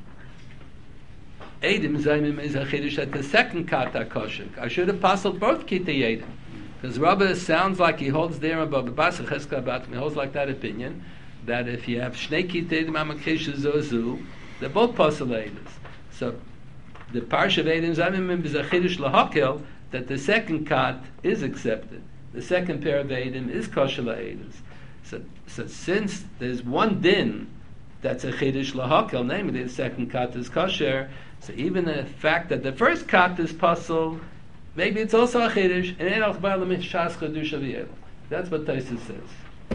[SPEAKER 1] Edim Zaymim is a chiddush at the second kata kosher. I should have puzzled both kita yedim. Because Rabbi sounds like he holds there above the Basa Cheska about he holds like that opinion that if you have Shnei Kitei Mamakesha Zozu, they're both puzzle edus. So the Parsha of Edim Zaymim is a chiddush lahakel that the second kat is accepted. The second pair of Edim is kosher edus. So, so since there's one din that's a chiddush lahakel, namely the second kat is kosher, so even the fact that the first kat is puzzle, maybe it's also a chiddush, and ein al chbar l'mishas chadusha v'yel. That's what Tosfos says.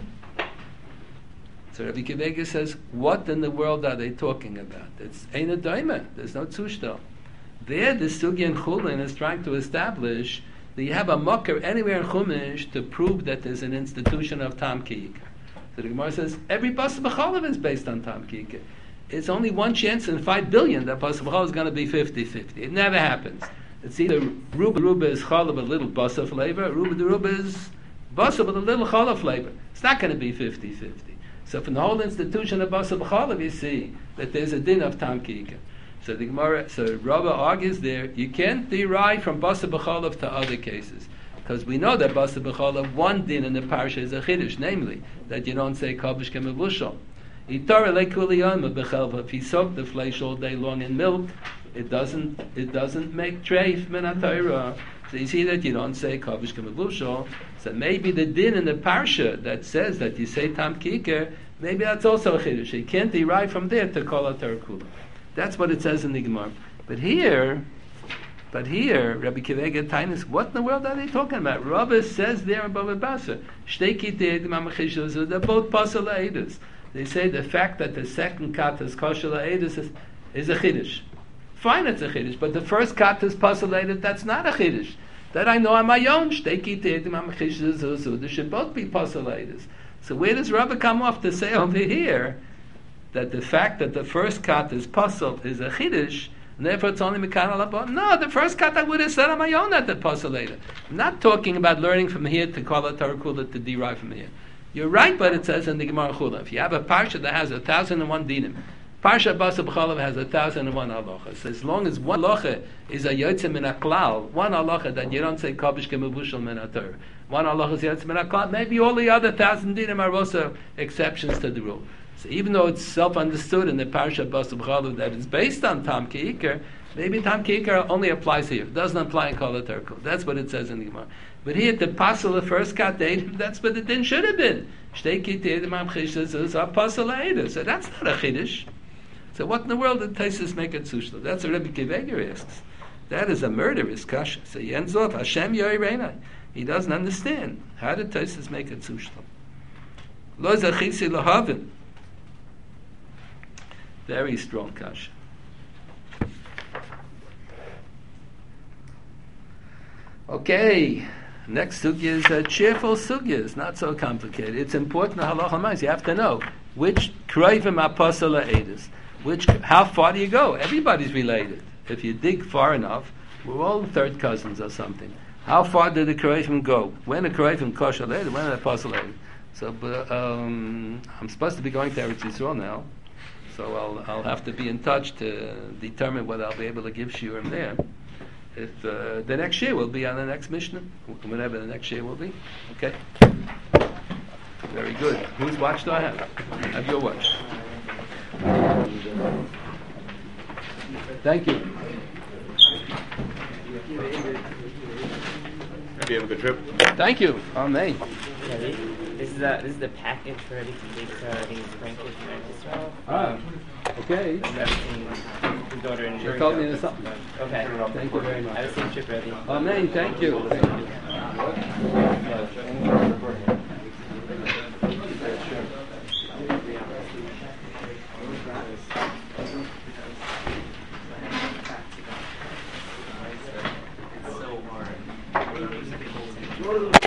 [SPEAKER 1] So Rabbi Kivega says, what in the world are they talking about? It's ein a daima. There's no tzushto. There, the Sugi and Chulin is trying to establish that you have a mocker anywhere in Chumash to prove that there's an institution of Tam Kiyika. So the Gemara says, every Basa B'chalav is based on Tam Kiyika. It's only one chance in five billion that Basa B'chalav is going to be fifty-fifty. It never happens. It's either Ruba Ruba is Chalav with a little Basa flavor, Ruba the Ruba is Basa with a little Chalav flavor. It's not going to be fifty-fifty. So from the whole institution of Basa B'chalav, you see that there's a din of Tam Kiyika. So the Gemara, so Rabba argues there, you can't derive from Basa B'chalav to other cases. Because we know that Basa B'chalav, one din in the parsha is a chiddush, namely, that you don't say Kavish Kemevushal. Itar Elekuliyama B'chelva, if you soak the flesh all day long in milk, it doesn't it doesn't make treif min ha-Torah. So you see that you don't say Kavish Kemevushal. So maybe the din in the parsha that says that you say Tam Kikar, maybe that's also a chiddush. You can't derive from there to call it Torah Kula. That's what it says in the Gemara. But here, but here, Rabbi Kivega Tainus, what in the world are they talking about? Rabbi says there in Bava Basra, they're both pasal edus. They say the fact that the second kat is kosher edus is, is a chiddush. Fine, it's a chiddush, but the first kat is pasal edus, that's not a chiddush. That I know on my own. They should both be pasal edus. So where does Rabbi come off to say over here that the fact that the first kat is puzzle is a chiddush, and therefore it's only mekan alabot? No, the first kat I would have said on my own that the puzzle later. I'm not talking about learning from here to call it Torah Kula to derive from here. You're right, but it says in the Gemara Chula, if you have a parsha that has a thousand and one dinim, parsha Basa B'chalav has a thousand and one halachas. So as long as one halacha is a yotze min haklal, one halacha that you don't say kavish kemevushal min haTorah, one halacha is yotze min haklal, maybe all the other thousand dinim are also exceptions to the rule. So even though it's self-understood in the Parsha Basa B'chalav that it's based on Tam Kiyikar, maybe Tam Kiyikar only applies here. It doesn't apply in Kol HaTorah. That's what it says in the Gemara. But here, the Pasal, the first kat Eidim, that's what it then should have been. Shtei Kitei Eidim Am Chishas is a Pasal Eidim. So that's not a Chiddush. So what in the world did Taisus make it Sushla? That's what Rebbe Kiveger asks. That is a murderous kasha. So he ends off, Hashem Yoireinai. He doesn't understand. How did Taisus make it Sushla? Lo Zachisi Lahavim. Very strong kasha. Okay, next sugya is a cheerful sugya. It's not so complicated. It's important to halacha ma'is. You have to know which kroivim apostle edus. Which, how far do you go? Everybody's related. If you dig far enough, we're all third cousins or something. How far did the kroivim go? When a kroivim kosher edus? When an apostle edus? So, but, um, I'm supposed to be going to Eretz Yisrael now. So I'll I'll have to be in touch to determine whether I'll be able to give shiurim there. If uh, the next year will be on the next Mishnah, whenever the next year will be. Okay. Very good. Whose watch do I have? I have your watch. Thank you.
[SPEAKER 3] Hope you have a good trip.
[SPEAKER 1] Thank you. Amen.
[SPEAKER 5] Ready? This is a this is the package for ready to take uh, I think it's Frankish and Israel.
[SPEAKER 1] Ah, okay.
[SPEAKER 5] Everything his daughter and
[SPEAKER 1] They called me to something.
[SPEAKER 5] Okay.
[SPEAKER 1] Thank you very much.
[SPEAKER 5] I have a safe trip ready.
[SPEAKER 1] Amen. Thank you. Thank you.
[SPEAKER 5] It's so hard.